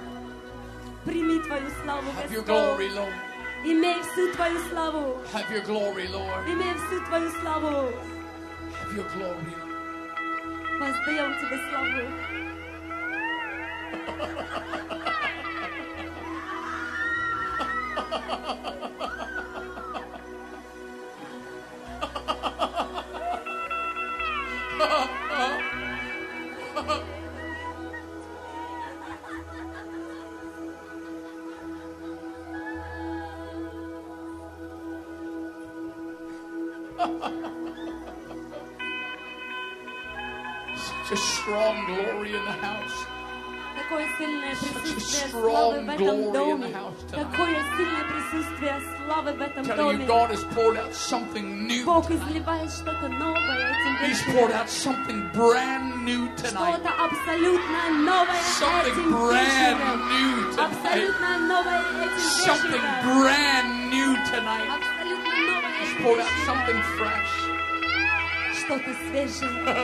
[SPEAKER 2] Прими Твою славу,
[SPEAKER 1] Have your glory,
[SPEAKER 2] Господь.
[SPEAKER 1] Lord.
[SPEAKER 2] Имей всю Твою славу.
[SPEAKER 1] Have your glory, Lord.
[SPEAKER 2] Имей всю Твою славу.
[SPEAKER 1] Have your glory.
[SPEAKER 2] Воздаем Тебе славу.
[SPEAKER 1] Such a strong glory in the house.
[SPEAKER 2] Такое сильное присутствие
[SPEAKER 1] Such a
[SPEAKER 2] славы в
[SPEAKER 1] strong
[SPEAKER 2] этом
[SPEAKER 1] glory in
[SPEAKER 2] доме.
[SPEAKER 1] the house tonight.
[SPEAKER 2] Такое сильное присутствие славы в этом
[SPEAKER 1] Telling you,
[SPEAKER 2] доме.
[SPEAKER 1] God has poured out something new.
[SPEAKER 2] Бог изливает что-то новое этим
[SPEAKER 1] He's poured
[SPEAKER 2] вечером.
[SPEAKER 1] out something brand new tonight.
[SPEAKER 2] Что-то абсолютно новое
[SPEAKER 1] Something
[SPEAKER 2] этим
[SPEAKER 1] brand
[SPEAKER 2] вечером.
[SPEAKER 1] new tonight.
[SPEAKER 2] Абсолютно новое этим
[SPEAKER 1] Something
[SPEAKER 2] вечером.
[SPEAKER 1] brand new tonight.
[SPEAKER 2] Абсолютно новое
[SPEAKER 1] He's
[SPEAKER 2] этим
[SPEAKER 1] poured out
[SPEAKER 2] вечером.
[SPEAKER 1] something fresh.
[SPEAKER 2] Что-то свежее.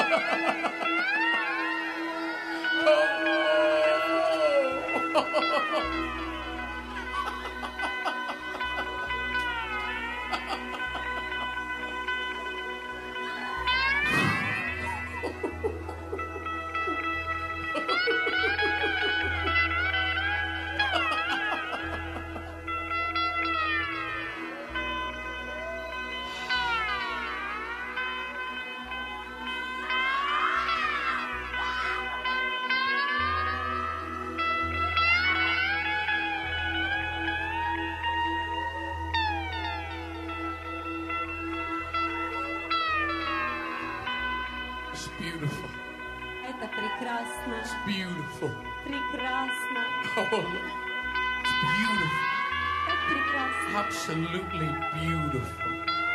[SPEAKER 1] It's beautiful.
[SPEAKER 2] Это прекрасно.
[SPEAKER 1] It's beautiful.
[SPEAKER 2] Прекрасно.
[SPEAKER 1] Oh, Lord. It's beautiful.
[SPEAKER 2] Так прекрасно.
[SPEAKER 1] Absolutely beautiful.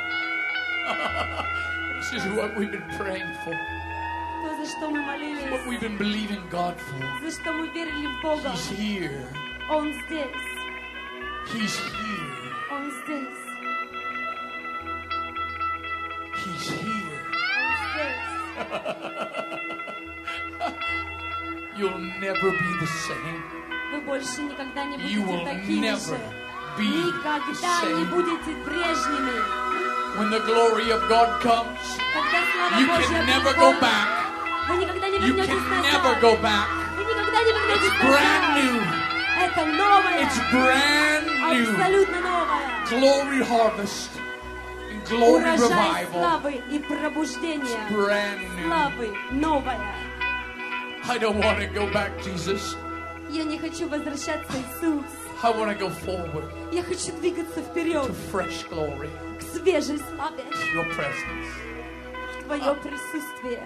[SPEAKER 1] This is what we've been praying for.
[SPEAKER 2] То, за что мы
[SPEAKER 1] What
[SPEAKER 2] молились.
[SPEAKER 1] we've been believing God for.
[SPEAKER 2] За что мы верили в Бога.
[SPEAKER 1] He's here.
[SPEAKER 2] Он здесь.
[SPEAKER 1] He's here.
[SPEAKER 2] Он здесь.
[SPEAKER 1] He's here.
[SPEAKER 2] Он здесь.
[SPEAKER 1] You'll never be the same.
[SPEAKER 2] Вы больше никогда не
[SPEAKER 1] You
[SPEAKER 2] будете
[SPEAKER 1] will
[SPEAKER 2] такими
[SPEAKER 1] never
[SPEAKER 2] же.
[SPEAKER 1] be the
[SPEAKER 2] Никогда не
[SPEAKER 1] same.
[SPEAKER 2] будете прежними.
[SPEAKER 1] When the glory of God comes,
[SPEAKER 2] Когда слава
[SPEAKER 1] you
[SPEAKER 2] Божья
[SPEAKER 1] can never go
[SPEAKER 2] приходит,
[SPEAKER 1] back.
[SPEAKER 2] вы никогда не
[SPEAKER 1] You
[SPEAKER 2] вернетесь
[SPEAKER 1] can never
[SPEAKER 2] назад.
[SPEAKER 1] go back.
[SPEAKER 2] Вы никогда не вернетесь
[SPEAKER 1] It's brand
[SPEAKER 2] назад.
[SPEAKER 1] new.
[SPEAKER 2] Это новое.
[SPEAKER 1] It's brand new.
[SPEAKER 2] Абсолютно новое.
[SPEAKER 1] Glory harvest and glory
[SPEAKER 2] Урожай
[SPEAKER 1] revival.
[SPEAKER 2] славы и пробуждения.
[SPEAKER 1] Brand new.
[SPEAKER 2] Славы новое.
[SPEAKER 1] I don't want to go back, Jesus.
[SPEAKER 2] Я не хочу возвращаться, Иисус.
[SPEAKER 1] I want to go forward
[SPEAKER 2] Я хочу двигаться
[SPEAKER 1] to
[SPEAKER 2] вперед
[SPEAKER 1] fresh glory,
[SPEAKER 2] к свежей славе.
[SPEAKER 1] your presence.
[SPEAKER 2] Твое присутствие.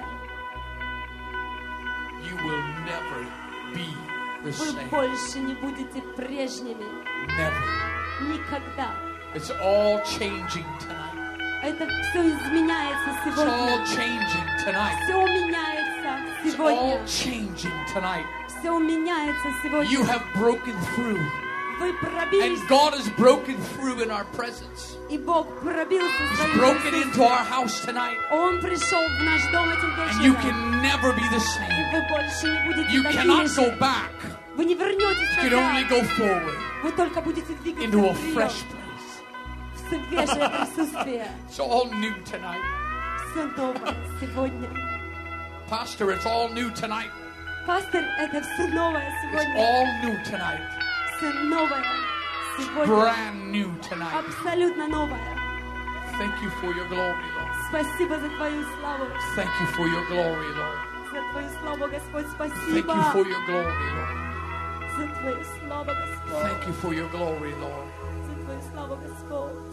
[SPEAKER 1] You will never be the
[SPEAKER 2] Вы
[SPEAKER 1] same.
[SPEAKER 2] больше не будете прежними.
[SPEAKER 1] Never.
[SPEAKER 2] Никогда.
[SPEAKER 1] It's all changing tonight.
[SPEAKER 2] Это все изменяется
[SPEAKER 1] It's all
[SPEAKER 2] сегодня.
[SPEAKER 1] changing tonight.
[SPEAKER 2] Все меняется
[SPEAKER 1] It's
[SPEAKER 2] сегодня.
[SPEAKER 1] all changing tonight.
[SPEAKER 2] Все меняется
[SPEAKER 1] You
[SPEAKER 2] сегодня.
[SPEAKER 1] have broken through.
[SPEAKER 2] Вы пробились,
[SPEAKER 1] And God has broken through in our presence.
[SPEAKER 2] и Бог пробился
[SPEAKER 1] He's
[SPEAKER 2] своим
[SPEAKER 1] broken
[SPEAKER 2] присутствием.
[SPEAKER 1] into our house tonight.
[SPEAKER 2] Он пришел в наш дом этим
[SPEAKER 1] And you
[SPEAKER 2] вечером.
[SPEAKER 1] can never be the
[SPEAKER 2] И
[SPEAKER 1] same.
[SPEAKER 2] вы больше не будете
[SPEAKER 1] You
[SPEAKER 2] такими
[SPEAKER 1] cannot
[SPEAKER 2] же.
[SPEAKER 1] go back.
[SPEAKER 2] Вы не вернетесь
[SPEAKER 1] You can only
[SPEAKER 2] назад.
[SPEAKER 1] go forward
[SPEAKER 2] Вы только будете двигаться
[SPEAKER 1] into a
[SPEAKER 2] вперед.
[SPEAKER 1] fresh place.
[SPEAKER 2] В свежее присутствие.
[SPEAKER 1] It's all new tonight.
[SPEAKER 2] Все новое сегодня.
[SPEAKER 1] Pastor, it's all new tonight.
[SPEAKER 2] Пастор, это все новое
[SPEAKER 1] It's
[SPEAKER 2] сегодня.
[SPEAKER 1] all new tonight.
[SPEAKER 2] Все новое сегодня.
[SPEAKER 1] Brand new tonight.
[SPEAKER 2] Абсолютно новое.
[SPEAKER 1] Thank you for your glory, Lord.
[SPEAKER 2] Спасибо за Твою славу.
[SPEAKER 1] Thank you for your glory, Lord.
[SPEAKER 2] За Твою славу, Господь,
[SPEAKER 1] Thank
[SPEAKER 2] спасибо.
[SPEAKER 1] you for your glory, Lord.
[SPEAKER 2] За Твою славу, Господь.
[SPEAKER 1] Thank you for your glory, Lord.
[SPEAKER 2] За Твою славу, Господь.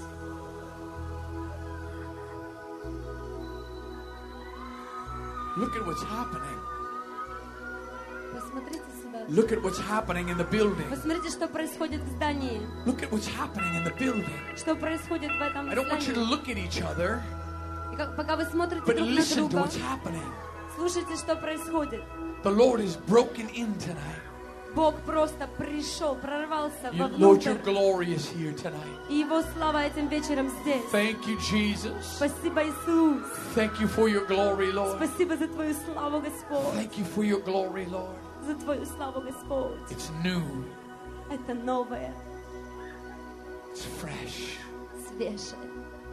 [SPEAKER 1] Look at what's happening.
[SPEAKER 2] Посмотрите сюда.
[SPEAKER 1] Look at what's happening in the building.
[SPEAKER 2] Посмотрите, что происходит в здании.
[SPEAKER 1] Look at what's happening in the building.
[SPEAKER 2] Что происходит в этом
[SPEAKER 1] I don't want you to
[SPEAKER 2] здании.
[SPEAKER 1] look at each other,
[SPEAKER 2] И пока вы смотрите
[SPEAKER 1] but
[SPEAKER 2] друг на
[SPEAKER 1] listen to
[SPEAKER 2] друга,
[SPEAKER 1] what's happening.
[SPEAKER 2] слушайте, что происходит.
[SPEAKER 1] The Lord is broken in tonight.
[SPEAKER 2] Бог просто пришел, прорвался
[SPEAKER 1] Lord, your
[SPEAKER 2] вовнутрь.
[SPEAKER 1] glory is here tonight.
[SPEAKER 2] И Его слава этим вечером здесь.
[SPEAKER 1] Thank you, Jesus.
[SPEAKER 2] Спасибо, Иисус.
[SPEAKER 1] Thank you for your glory, Lord.
[SPEAKER 2] Спасибо за Твою славу, Господь.
[SPEAKER 1] Thank you for your glory, Lord.
[SPEAKER 2] За Твою славу, Господь.
[SPEAKER 1] It's new.
[SPEAKER 2] Это новое,
[SPEAKER 1] It's fresh.
[SPEAKER 2] свежее,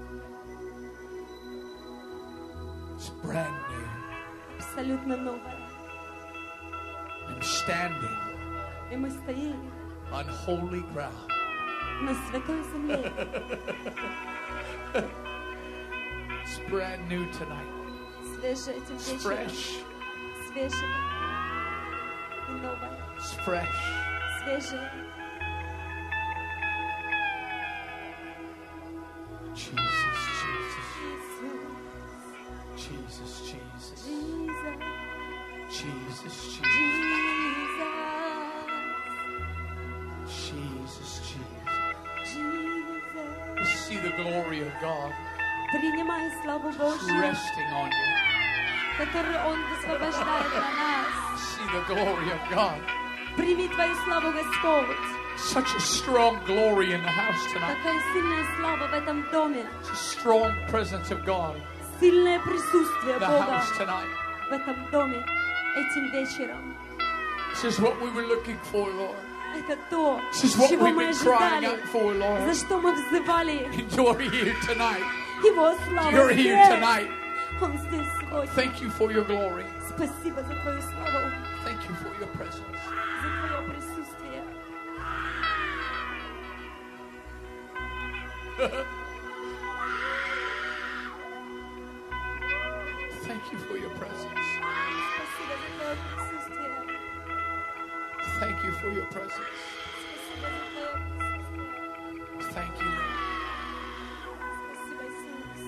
[SPEAKER 1] It's brand new.
[SPEAKER 2] абсолютно новое.
[SPEAKER 1] I'm standing
[SPEAKER 2] И мы стоим
[SPEAKER 1] on holy ground.
[SPEAKER 2] на святой земле.
[SPEAKER 1] It's brand new tonight.
[SPEAKER 2] Свежее этим
[SPEAKER 1] It's
[SPEAKER 2] вечером.
[SPEAKER 1] fresh.
[SPEAKER 2] Свежее и новое.
[SPEAKER 1] It's fresh.
[SPEAKER 2] Свежее.
[SPEAKER 1] Jesus, Jesus,
[SPEAKER 2] Иисус.
[SPEAKER 1] Jesus, Jesus,
[SPEAKER 2] Jesus.
[SPEAKER 1] Jesus, Jesus,
[SPEAKER 2] Jesus.
[SPEAKER 1] Jesus, Jesus.
[SPEAKER 2] Jesus.
[SPEAKER 1] Just see the glory of God
[SPEAKER 2] Принимай славу Божью,
[SPEAKER 1] resting on you.
[SPEAKER 2] которую Он высвобождает на нас.
[SPEAKER 1] See the glory of God.
[SPEAKER 2] Прими Твою славу, Господь.
[SPEAKER 1] Such a strong glory in the house tonight.
[SPEAKER 2] Такая сильная слава в этом доме.
[SPEAKER 1] It's a strong presence of God
[SPEAKER 2] Сильное присутствие
[SPEAKER 1] in the
[SPEAKER 2] Бога
[SPEAKER 1] house tonight.
[SPEAKER 2] в этом доме этим вечером.
[SPEAKER 1] This is what we were looking for, Lord.
[SPEAKER 2] Это то,
[SPEAKER 1] This is what
[SPEAKER 2] чего
[SPEAKER 1] we've
[SPEAKER 2] мы
[SPEAKER 1] been crying
[SPEAKER 2] ожидали,
[SPEAKER 1] out for,
[SPEAKER 2] за
[SPEAKER 1] Lord.
[SPEAKER 2] что мы взывали.
[SPEAKER 1] And you're here tonight.
[SPEAKER 2] Его слава
[SPEAKER 1] You're here
[SPEAKER 2] здесь.
[SPEAKER 1] tonight.
[SPEAKER 2] Он здесь сегодня.
[SPEAKER 1] Thank you for your glory.
[SPEAKER 2] Спасибо за Твою славу,
[SPEAKER 1] Thank you for your presence.
[SPEAKER 2] за Твое присутствие.
[SPEAKER 1] Thank you for your presence.
[SPEAKER 2] Спасибо за Твое присутствие.
[SPEAKER 1] Thank you for your presence.
[SPEAKER 2] Спасибо за Твое присутствие.
[SPEAKER 1] Thank you, Lord.
[SPEAKER 2] Спасибо, Иисус.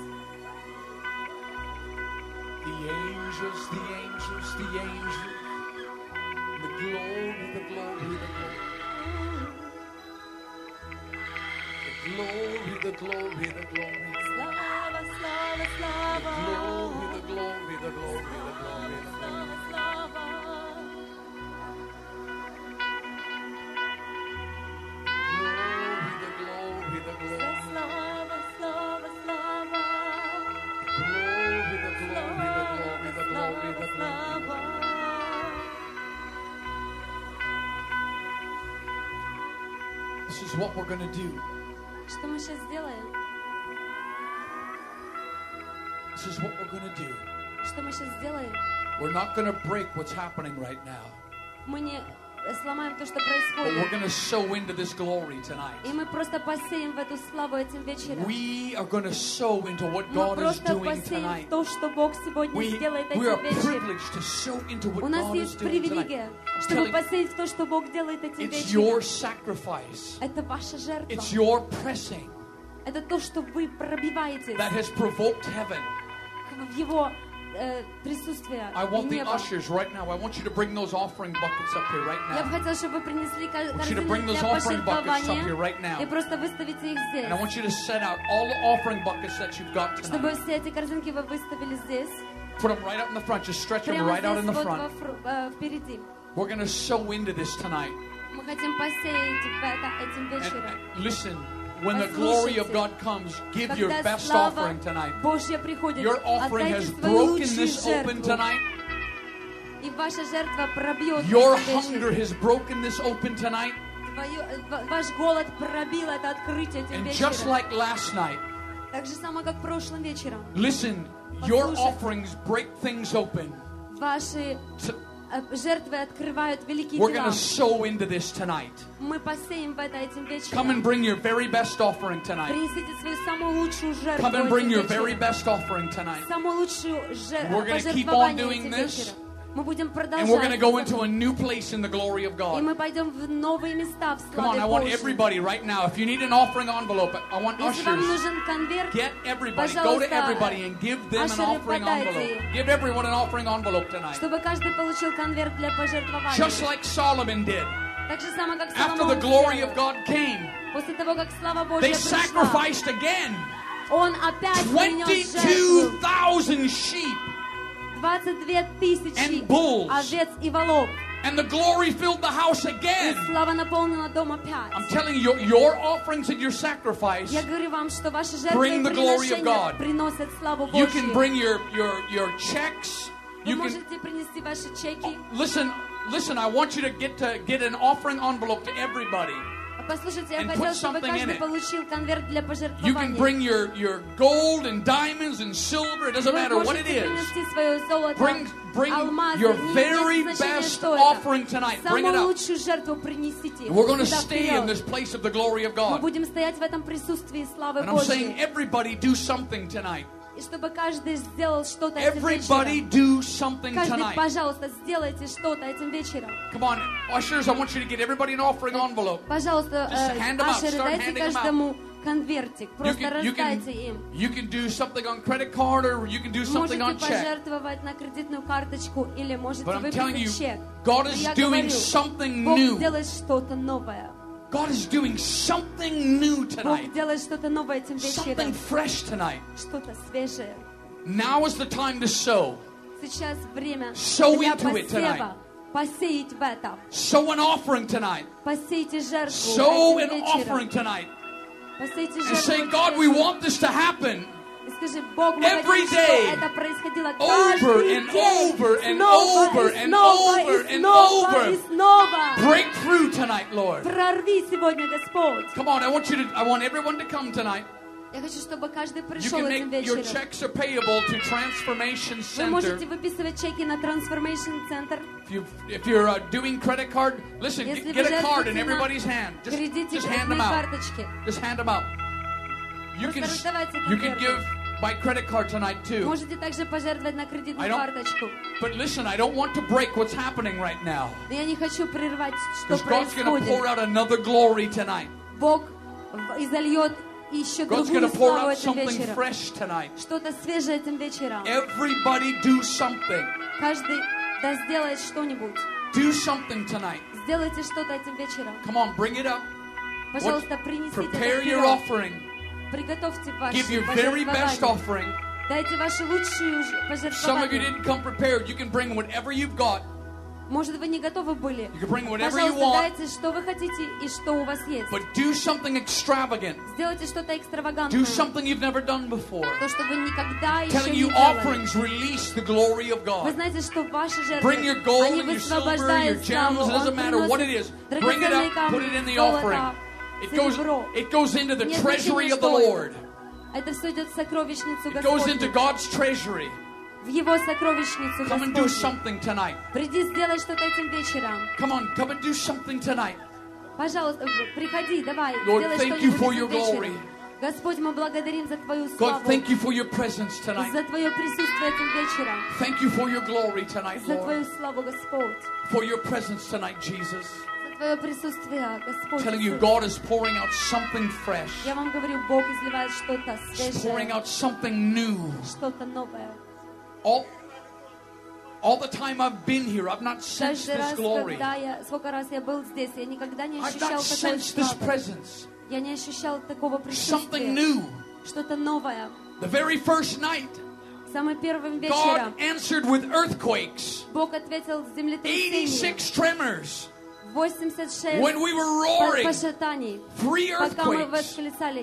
[SPEAKER 1] The angels, the angels, the angels. The glory, the glory, the glory. The glory, the glory, the glory.
[SPEAKER 2] Слава, слава, слава.
[SPEAKER 1] Glory, the glory, the glory, the glory, the glory.
[SPEAKER 2] Слава, слава.
[SPEAKER 1] Glory, the glory, the glory.
[SPEAKER 2] Слава, слава, слава.
[SPEAKER 1] Glory, the glory, the glory, the glory, the glory.
[SPEAKER 2] Слава.
[SPEAKER 1] is what we're going to do.
[SPEAKER 2] Что мы сейчас сделаем?
[SPEAKER 1] This is what we're going to do.
[SPEAKER 2] Что мы сейчас сделаем?
[SPEAKER 1] We're not going to break what's happening right now.
[SPEAKER 2] Мы не сломаем то, что
[SPEAKER 1] But we're
[SPEAKER 2] происходит.
[SPEAKER 1] going to sow into this glory tonight.
[SPEAKER 2] И мы просто посеем в эту славу этим вечером.
[SPEAKER 1] We are going to sow into what
[SPEAKER 2] Мы
[SPEAKER 1] God is
[SPEAKER 2] просто
[SPEAKER 1] doing
[SPEAKER 2] посеем
[SPEAKER 1] tonight.
[SPEAKER 2] то, что Бог сегодня сделает
[SPEAKER 1] We are
[SPEAKER 2] этим вечером.
[SPEAKER 1] privileged to sow into what
[SPEAKER 2] У нас
[SPEAKER 1] God is
[SPEAKER 2] есть
[SPEAKER 1] doing
[SPEAKER 2] привилегия,
[SPEAKER 1] tonight.
[SPEAKER 2] чтобы
[SPEAKER 1] Telling-
[SPEAKER 2] посеять то, что Бог делает этим
[SPEAKER 1] It's your
[SPEAKER 2] вечером.
[SPEAKER 1] sacrifice.
[SPEAKER 2] Это ваша жертва.
[SPEAKER 1] It's your pressing
[SPEAKER 2] Это то, что вы пробиваетесь
[SPEAKER 1] that has provoked heaven.
[SPEAKER 2] в Его присутствие
[SPEAKER 1] I want
[SPEAKER 2] и
[SPEAKER 1] the
[SPEAKER 2] небо.
[SPEAKER 1] ushers right now. I want you to bring those offering buckets up here right
[SPEAKER 2] Я бы
[SPEAKER 1] now.
[SPEAKER 2] хотела, чтобы вы принесли
[SPEAKER 1] want you to bring
[SPEAKER 2] корзины
[SPEAKER 1] those
[SPEAKER 2] для
[SPEAKER 1] offering buckets up here right
[SPEAKER 2] пожертвования
[SPEAKER 1] now.
[SPEAKER 2] и просто выставите их здесь.
[SPEAKER 1] And I want you to set out all the offering buckets that you've got
[SPEAKER 2] Чтобы
[SPEAKER 1] tonight.
[SPEAKER 2] все эти корзинки вы выставили здесь.
[SPEAKER 1] Put them right out in the front. Just stretch them
[SPEAKER 2] Прямо
[SPEAKER 1] right out in
[SPEAKER 2] здесь,
[SPEAKER 1] the
[SPEAKER 2] вот
[SPEAKER 1] front.
[SPEAKER 2] впереди.
[SPEAKER 1] We're going to sow into this tonight.
[SPEAKER 2] Мы хотим посеять в это этим
[SPEAKER 1] And
[SPEAKER 2] вечером.
[SPEAKER 1] listen, when the glory of God comes, give your
[SPEAKER 2] Когда
[SPEAKER 1] best
[SPEAKER 2] слава
[SPEAKER 1] offering tonight.
[SPEAKER 2] Божья приходит,
[SPEAKER 1] Your offering
[SPEAKER 2] отдайте
[SPEAKER 1] has
[SPEAKER 2] свою
[SPEAKER 1] broken
[SPEAKER 2] лучшую
[SPEAKER 1] this open
[SPEAKER 2] жертву.
[SPEAKER 1] tonight.
[SPEAKER 2] И ваша жертва пробьет
[SPEAKER 1] Your
[SPEAKER 2] этот вечер.
[SPEAKER 1] hunger has broken this open tonight.
[SPEAKER 2] Ваш голод пробил это открытие этим
[SPEAKER 1] And just
[SPEAKER 2] вечером.
[SPEAKER 1] like last night,
[SPEAKER 2] Так же само, как прошлым вечером.
[SPEAKER 1] listen, your
[SPEAKER 2] Послушайте.
[SPEAKER 1] offerings break things open.
[SPEAKER 2] Ваши
[SPEAKER 1] So
[SPEAKER 2] жертвы открывают великие
[SPEAKER 1] we're going
[SPEAKER 2] дела.
[SPEAKER 1] to sow into this tonight.
[SPEAKER 2] Мы посеем в это этим
[SPEAKER 1] Come and
[SPEAKER 2] вечером.
[SPEAKER 1] bring your very best offering tonight.
[SPEAKER 2] Принесите свою самую лучшую жертву
[SPEAKER 1] Come and bring
[SPEAKER 2] этим
[SPEAKER 1] your very
[SPEAKER 2] вечером.
[SPEAKER 1] best offering tonight.
[SPEAKER 2] Самую лучшую
[SPEAKER 1] We're gonna keep on
[SPEAKER 2] пожертвование
[SPEAKER 1] doing
[SPEAKER 2] этим
[SPEAKER 1] this.
[SPEAKER 2] вечером. Мы будем
[SPEAKER 1] And we're
[SPEAKER 2] продолжать.
[SPEAKER 1] going to go into a new place in the glory of
[SPEAKER 2] И
[SPEAKER 1] God.
[SPEAKER 2] мы пойдем в новые места в
[SPEAKER 1] Come on,
[SPEAKER 2] славе
[SPEAKER 1] I want
[SPEAKER 2] Божьей.
[SPEAKER 1] everybody right now. If you need an offering envelope, I want
[SPEAKER 2] Если вам
[SPEAKER 1] ushers.
[SPEAKER 2] нужен конверт,
[SPEAKER 1] Get everybody, go to everybody and give them an
[SPEAKER 2] Ашеры,
[SPEAKER 1] offering
[SPEAKER 2] подайте
[SPEAKER 1] envelope.
[SPEAKER 2] им.
[SPEAKER 1] Give everyone an offering envelope tonight.
[SPEAKER 2] чтобы каждый получил конверт для пожертвования.
[SPEAKER 1] Just like Solomon did.
[SPEAKER 2] Так же само, как
[SPEAKER 1] After
[SPEAKER 2] Соломон
[SPEAKER 1] the glory
[SPEAKER 2] сделал.
[SPEAKER 1] of God came,
[SPEAKER 2] После того, как слава Божья
[SPEAKER 1] they
[SPEAKER 2] пришла,
[SPEAKER 1] sacrificed again.
[SPEAKER 2] он опять принес жертву.
[SPEAKER 1] 22,000 sheep.
[SPEAKER 2] 22 тысячи
[SPEAKER 1] And bulls.
[SPEAKER 2] овец и волов.
[SPEAKER 1] And the glory filled the house
[SPEAKER 2] И
[SPEAKER 1] again.
[SPEAKER 2] слава наполнила дом опять.
[SPEAKER 1] I'm telling you, your offerings and your sacrifice,
[SPEAKER 2] Я говорю вам, что ваши жертвы
[SPEAKER 1] Bring
[SPEAKER 2] и
[SPEAKER 1] the glory of God.
[SPEAKER 2] приношения приносят славу
[SPEAKER 1] you
[SPEAKER 2] Божью.
[SPEAKER 1] can bring your checks.
[SPEAKER 2] Вы
[SPEAKER 1] You can
[SPEAKER 2] можете принести ваши чеки.
[SPEAKER 1] listen. I want you to get an offering envelope to everybody.
[SPEAKER 2] Послушайте, я
[SPEAKER 1] And
[SPEAKER 2] хотела,
[SPEAKER 1] put
[SPEAKER 2] чтобы
[SPEAKER 1] something in
[SPEAKER 2] каждый
[SPEAKER 1] it.
[SPEAKER 2] получил конверт для
[SPEAKER 1] You can
[SPEAKER 2] пожертвования.
[SPEAKER 1] bring your gold and diamonds and silver. It doesn't
[SPEAKER 2] Вы
[SPEAKER 1] matter what it
[SPEAKER 2] можете
[SPEAKER 1] is.
[SPEAKER 2] принести свое золото,
[SPEAKER 1] Bring
[SPEAKER 2] алмазы,
[SPEAKER 1] your
[SPEAKER 2] не
[SPEAKER 1] very
[SPEAKER 2] имеет значения,
[SPEAKER 1] best
[SPEAKER 2] что это.
[SPEAKER 1] offering tonight. Bring it
[SPEAKER 2] Самую
[SPEAKER 1] up.
[SPEAKER 2] лучшую жертву принесите.
[SPEAKER 1] And we're going to
[SPEAKER 2] Сюда
[SPEAKER 1] stay in
[SPEAKER 2] вперед.
[SPEAKER 1] this place of the glory of
[SPEAKER 2] Мы
[SPEAKER 1] God.
[SPEAKER 2] будем стоять в этом присутствии славы
[SPEAKER 1] And I'm saying,
[SPEAKER 2] Божьей.
[SPEAKER 1] everybody do something tonight.
[SPEAKER 2] И чтобы каждый сделал что-то этим
[SPEAKER 1] Everybody
[SPEAKER 2] вечером.
[SPEAKER 1] do something
[SPEAKER 2] Каждый,
[SPEAKER 1] tonight.
[SPEAKER 2] пожалуйста, сделайте что-то этим вечером.
[SPEAKER 1] Come on, ushers, I want you to get everybody an offering envelope.
[SPEAKER 2] Пожалуйста,
[SPEAKER 1] Just hand them out.
[SPEAKER 2] ашеры,
[SPEAKER 1] Start
[SPEAKER 2] дайте
[SPEAKER 1] handing them out.
[SPEAKER 2] каждому конвертик. Просто раздайте им.
[SPEAKER 1] You can do something on credit card or you can do something
[SPEAKER 2] Можете
[SPEAKER 1] on check.
[SPEAKER 2] пожертвовать на кредитную карточку или можете
[SPEAKER 1] But I'm telling you,
[SPEAKER 2] выписать чек.
[SPEAKER 1] God
[SPEAKER 2] Но
[SPEAKER 1] is
[SPEAKER 2] я
[SPEAKER 1] doing
[SPEAKER 2] говорю,
[SPEAKER 1] something
[SPEAKER 2] Бог
[SPEAKER 1] new.
[SPEAKER 2] делает что-то новое.
[SPEAKER 1] God is doing something new
[SPEAKER 2] Бог
[SPEAKER 1] tonight.
[SPEAKER 2] делает что-то новое этим
[SPEAKER 1] Something
[SPEAKER 2] вечером.
[SPEAKER 1] fresh tonight.
[SPEAKER 2] Что-то свежее.
[SPEAKER 1] Now is the time to sow.
[SPEAKER 2] Сейчас время
[SPEAKER 1] Sow
[SPEAKER 2] для
[SPEAKER 1] into it
[SPEAKER 2] посева.
[SPEAKER 1] tonight.
[SPEAKER 2] Посеять в этом.
[SPEAKER 1] Sow an offering tonight.
[SPEAKER 2] Посейте жертву
[SPEAKER 1] Sow
[SPEAKER 2] этим
[SPEAKER 1] an
[SPEAKER 2] вечером.
[SPEAKER 1] offering tonight.
[SPEAKER 2] Посейте
[SPEAKER 1] And
[SPEAKER 2] жертву
[SPEAKER 1] say,
[SPEAKER 2] этим
[SPEAKER 1] God, we
[SPEAKER 2] вечером.
[SPEAKER 1] want this to happen.
[SPEAKER 2] И скажи, Бог, мы
[SPEAKER 1] every
[SPEAKER 2] хотим,
[SPEAKER 1] day,
[SPEAKER 2] чтобы это происходило
[SPEAKER 1] over
[SPEAKER 2] каждый
[SPEAKER 1] and
[SPEAKER 2] день.
[SPEAKER 1] over and
[SPEAKER 2] Снова
[SPEAKER 1] over
[SPEAKER 2] и
[SPEAKER 1] and
[SPEAKER 2] снова
[SPEAKER 1] over
[SPEAKER 2] и
[SPEAKER 1] and
[SPEAKER 2] снова
[SPEAKER 1] over.
[SPEAKER 2] и снова.
[SPEAKER 1] Break through tonight, Lord.
[SPEAKER 2] Прорви сегодня, Господь.
[SPEAKER 1] Come on, I want everyone to come tonight.
[SPEAKER 2] Я хочу, чтобы каждый
[SPEAKER 1] You
[SPEAKER 2] пришел
[SPEAKER 1] can
[SPEAKER 2] этим
[SPEAKER 1] make your
[SPEAKER 2] вечером.
[SPEAKER 1] checks are payable to Transformation
[SPEAKER 2] Вы
[SPEAKER 1] Center.
[SPEAKER 2] можете выписывать чеки на Transformation Center.
[SPEAKER 1] If you're doing credit card, listen,
[SPEAKER 2] Если
[SPEAKER 1] get
[SPEAKER 2] вы
[SPEAKER 1] a card in
[SPEAKER 2] жертвуете
[SPEAKER 1] everybody's
[SPEAKER 2] на
[SPEAKER 1] hand.
[SPEAKER 2] кредите,
[SPEAKER 1] Just hand them
[SPEAKER 2] кредитные
[SPEAKER 1] out.
[SPEAKER 2] карточки.
[SPEAKER 1] Just hand them out. You can give by credit card tonight too.
[SPEAKER 2] Можете также пожертвовать на кредитную
[SPEAKER 1] I don't-
[SPEAKER 2] карточку.
[SPEAKER 1] But listen, I don't want to break what's happening right now.
[SPEAKER 2] Но я не хочу прервать, что
[SPEAKER 1] Because God's going to pour
[SPEAKER 2] происходит.
[SPEAKER 1] out another glory tonight.
[SPEAKER 2] Бог изольет еще
[SPEAKER 1] God's
[SPEAKER 2] другую
[SPEAKER 1] going to pour
[SPEAKER 2] славу
[SPEAKER 1] out
[SPEAKER 2] этим
[SPEAKER 1] something
[SPEAKER 2] вечером.
[SPEAKER 1] fresh tonight.
[SPEAKER 2] Что-то свежее этим вечером.
[SPEAKER 1] Everybody do something.
[SPEAKER 2] Каждый да сделает что-нибудь.
[SPEAKER 1] Do something tonight.
[SPEAKER 2] Сделайте что-то этим вечером.
[SPEAKER 1] Come on, bring it up.
[SPEAKER 2] Пожалуйста, принесите это
[SPEAKER 1] Prepare your
[SPEAKER 2] вперед.
[SPEAKER 1] offering.
[SPEAKER 2] Приготовьте ваши
[SPEAKER 1] Give your very best
[SPEAKER 2] пожертвования.
[SPEAKER 1] offering.
[SPEAKER 2] Дайте ваши лучшие
[SPEAKER 1] Some of you
[SPEAKER 2] пожертвования.
[SPEAKER 1] didn't come prepared. You can bring whatever you've got.
[SPEAKER 2] Может, вы не готовы были.
[SPEAKER 1] You can bring whatever you
[SPEAKER 2] Пожалуйста,
[SPEAKER 1] want.
[SPEAKER 2] дайте, что вы хотите и что у вас есть.
[SPEAKER 1] But do something extravagant.
[SPEAKER 2] Сделайте что-то экстравагантное.
[SPEAKER 1] Do something you've never done before.
[SPEAKER 2] То, что вы никогда еще
[SPEAKER 1] Telling
[SPEAKER 2] не
[SPEAKER 1] you
[SPEAKER 2] делали.
[SPEAKER 1] offerings release the glory of
[SPEAKER 2] Вы
[SPEAKER 1] God.
[SPEAKER 2] знаете, что ваши жертвы,
[SPEAKER 1] Bring your gold
[SPEAKER 2] они
[SPEAKER 1] and your silver, your
[SPEAKER 2] высвобождают
[SPEAKER 1] gems,
[SPEAKER 2] славу.
[SPEAKER 1] it doesn't
[SPEAKER 2] Он
[SPEAKER 1] matter what it
[SPEAKER 2] приносит
[SPEAKER 1] is. Bring it
[SPEAKER 2] драгоценные
[SPEAKER 1] up, put it in
[SPEAKER 2] камни,
[SPEAKER 1] the offering.
[SPEAKER 2] золото. серебро.
[SPEAKER 1] It goes into the
[SPEAKER 2] Нет
[SPEAKER 1] treasury
[SPEAKER 2] значения,
[SPEAKER 1] of the
[SPEAKER 2] что это.
[SPEAKER 1] Lord.
[SPEAKER 2] Это все идет в сокровищницу
[SPEAKER 1] It goes into
[SPEAKER 2] Господню.
[SPEAKER 1] God's treasury.
[SPEAKER 2] В Его сокровищницу
[SPEAKER 1] Come and do
[SPEAKER 2] Господню.
[SPEAKER 1] something tonight.
[SPEAKER 2] Приди, сделай что-то этим вечером.
[SPEAKER 1] Come and do something tonight.
[SPEAKER 2] Пожалуйста, приходи, давай,
[SPEAKER 1] Lord,
[SPEAKER 2] сделай
[SPEAKER 1] thank you
[SPEAKER 2] что-нибудь
[SPEAKER 1] for
[SPEAKER 2] этим
[SPEAKER 1] your glory.
[SPEAKER 2] вечером. Господь, мы благодарим за Твою
[SPEAKER 1] God,
[SPEAKER 2] славу,
[SPEAKER 1] thank you for your presence tonight.
[SPEAKER 2] за Твое присутствие этим вечером,
[SPEAKER 1] Thank you for your glory tonight,
[SPEAKER 2] за Твою
[SPEAKER 1] Lord.
[SPEAKER 2] славу, Господь,
[SPEAKER 1] For your presence tonight, Jesus.
[SPEAKER 2] за Твое присутствие, Господь.
[SPEAKER 1] Telling you,
[SPEAKER 2] Иисус.
[SPEAKER 1] God is pouring out something fresh.
[SPEAKER 2] Я вам говорю, Бог изливает что-то
[SPEAKER 1] He's pouring
[SPEAKER 2] свежее,
[SPEAKER 1] out something new.
[SPEAKER 2] что-то новое.
[SPEAKER 1] All the time I've been here, I've not sensed
[SPEAKER 2] Каждый
[SPEAKER 1] this
[SPEAKER 2] раз,
[SPEAKER 1] glory.
[SPEAKER 2] сколько раз я был здесь, я никогда не
[SPEAKER 1] I've
[SPEAKER 2] ощущал
[SPEAKER 1] not
[SPEAKER 2] такой
[SPEAKER 1] sensed this
[SPEAKER 2] славы.
[SPEAKER 1] presence.
[SPEAKER 2] Я не ощущал такого
[SPEAKER 1] Something
[SPEAKER 2] присутствия,
[SPEAKER 1] new.
[SPEAKER 2] что-то новое.
[SPEAKER 1] The very first night,
[SPEAKER 2] Самым первым
[SPEAKER 1] God
[SPEAKER 2] вечером
[SPEAKER 1] answered with earthquakes,
[SPEAKER 2] Бог ответил землетрясением.
[SPEAKER 1] 86 tremors.
[SPEAKER 2] 86
[SPEAKER 1] When we were roaring,
[SPEAKER 2] пошатаний,
[SPEAKER 1] 3
[SPEAKER 2] пока мы
[SPEAKER 1] earthquakes.
[SPEAKER 2] восклицали.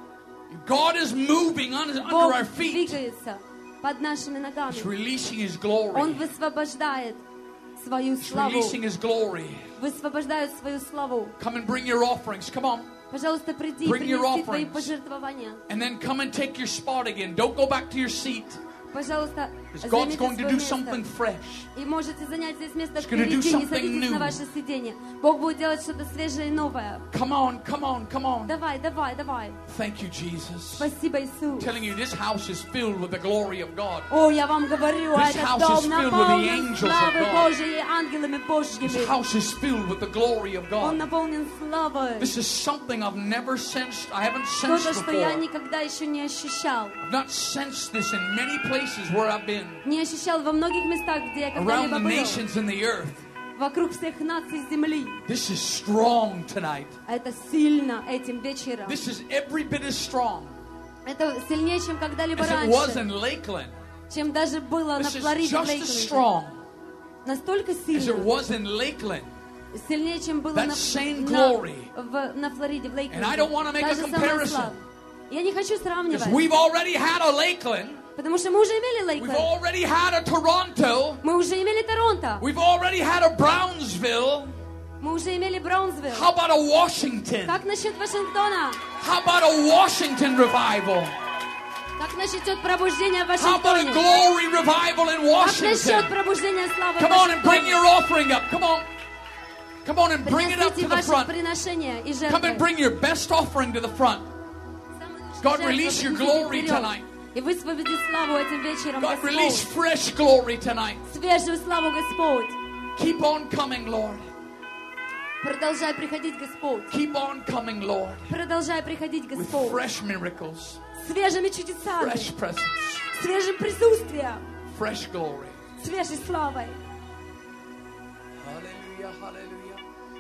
[SPEAKER 1] God is moving under
[SPEAKER 2] Бог
[SPEAKER 1] our feet.
[SPEAKER 2] двигается под нашими
[SPEAKER 1] He's
[SPEAKER 2] ногами.
[SPEAKER 1] releasing His
[SPEAKER 2] Он
[SPEAKER 1] glory.
[SPEAKER 2] высвобождает свою
[SPEAKER 1] He's
[SPEAKER 2] славу.
[SPEAKER 1] releasing His glory.
[SPEAKER 2] Высвобождает свою славу.
[SPEAKER 1] Come and bring your offerings. Come on.
[SPEAKER 2] Пожалуйста, приди и
[SPEAKER 1] Bring your
[SPEAKER 2] принеси твои
[SPEAKER 1] offerings.
[SPEAKER 2] пожертвования.
[SPEAKER 1] And then come and take your spot again. Don't go back to your seat.
[SPEAKER 2] Пожалуйста,
[SPEAKER 1] Because God's
[SPEAKER 2] займите
[SPEAKER 1] going to
[SPEAKER 2] свое
[SPEAKER 1] do
[SPEAKER 2] место.
[SPEAKER 1] something fresh.
[SPEAKER 2] И можете занять здесь место
[SPEAKER 1] He's gonna do
[SPEAKER 2] впереди, не
[SPEAKER 1] something
[SPEAKER 2] садитесь
[SPEAKER 1] new.
[SPEAKER 2] на ваше сиденье. Бог будет делать что-то свежее и новое.
[SPEAKER 1] Come on, come on, come on.
[SPEAKER 2] Давай, давай, давай.
[SPEAKER 1] Thank you, Jesus.
[SPEAKER 2] Спасибо, Иисус.
[SPEAKER 1] Telling you, this house is filled with the glory of God.
[SPEAKER 2] О, я вам говорю,
[SPEAKER 1] This
[SPEAKER 2] этот
[SPEAKER 1] house is
[SPEAKER 2] дом
[SPEAKER 1] filled with the
[SPEAKER 2] наполнен
[SPEAKER 1] angels of
[SPEAKER 2] славой
[SPEAKER 1] God.
[SPEAKER 2] Божьей и ангелами
[SPEAKER 1] This
[SPEAKER 2] Божьими.
[SPEAKER 1] house is filled with the glory of
[SPEAKER 2] Он
[SPEAKER 1] God.
[SPEAKER 2] наполнен славой.
[SPEAKER 1] This is something I've never sensed. I haven't sensed
[SPEAKER 2] Что-то, что я
[SPEAKER 1] before.
[SPEAKER 2] никогда еще не ощущал.
[SPEAKER 1] I've not sensed this in many places where I've been.
[SPEAKER 2] Не ощущал во многих местах, где я
[SPEAKER 1] Around
[SPEAKER 2] когда-либо
[SPEAKER 1] the
[SPEAKER 2] был.
[SPEAKER 1] nations in the earth.
[SPEAKER 2] Вокруг всех наций земли.
[SPEAKER 1] This is strong tonight.
[SPEAKER 2] Это сильно этим вечером.
[SPEAKER 1] This is every bit as strong
[SPEAKER 2] Это сильнее, чем когда-либо
[SPEAKER 1] as it was
[SPEAKER 2] раньше.
[SPEAKER 1] in Lakeland.
[SPEAKER 2] Чем даже было на
[SPEAKER 1] This is
[SPEAKER 2] Флориде, в
[SPEAKER 1] just as
[SPEAKER 2] Лейкленде.
[SPEAKER 1] strong
[SPEAKER 2] Настолько
[SPEAKER 1] as it
[SPEAKER 2] сильно.
[SPEAKER 1] was in Lakeland.
[SPEAKER 2] Сильнее, чем было
[SPEAKER 1] That
[SPEAKER 2] на
[SPEAKER 1] same glory.
[SPEAKER 2] Флориде, в Лейкленде.
[SPEAKER 1] And I don't want to make
[SPEAKER 2] Та
[SPEAKER 1] a
[SPEAKER 2] же самая
[SPEAKER 1] comparison.
[SPEAKER 2] слава. Я не хочу
[SPEAKER 1] Because
[SPEAKER 2] сравнивать.
[SPEAKER 1] we've already had a Lakeland.
[SPEAKER 2] Потому что мы уже имели
[SPEAKER 1] We've
[SPEAKER 2] Лейкленд.
[SPEAKER 1] already had a Toronto.
[SPEAKER 2] Мы уже имели Торонто.
[SPEAKER 1] We've already had a Brownsville.
[SPEAKER 2] Мы уже имели Браунсвилл.
[SPEAKER 1] How about a Washington?
[SPEAKER 2] Как насчет Вашингтона?
[SPEAKER 1] How about a Washington revival?
[SPEAKER 2] Как насчет пробуждения в
[SPEAKER 1] How about a
[SPEAKER 2] Вашингтоне?
[SPEAKER 1] glory revival in
[SPEAKER 2] Как насчет
[SPEAKER 1] Washington?
[SPEAKER 2] пробуждения славы в
[SPEAKER 1] Come on and bring
[SPEAKER 2] Вашингтоне?
[SPEAKER 1] your offering up. Come on. Come on and bring it up to
[SPEAKER 2] Приносите
[SPEAKER 1] the
[SPEAKER 2] ваши
[SPEAKER 1] front.
[SPEAKER 2] приношения и
[SPEAKER 1] Come and
[SPEAKER 2] жертвы.
[SPEAKER 1] bring your best offering to the front. God, release your glory tonight.
[SPEAKER 2] И высвободи славу этим вечером,
[SPEAKER 1] God, release
[SPEAKER 2] Господь.
[SPEAKER 1] fresh glory tonight.
[SPEAKER 2] Свежую славу, Господь.
[SPEAKER 1] Keep on coming, Lord.
[SPEAKER 2] Продолжай приходить, Господь.
[SPEAKER 1] Keep on coming, Lord.
[SPEAKER 2] Продолжай приходить,
[SPEAKER 1] With
[SPEAKER 2] Господь.
[SPEAKER 1] fresh miracles,
[SPEAKER 2] Свежими чудесами,
[SPEAKER 1] fresh presence,
[SPEAKER 2] свежим присутствием,
[SPEAKER 1] fresh glory.
[SPEAKER 2] свежей славой.
[SPEAKER 1] Hallelujah, hallelujah.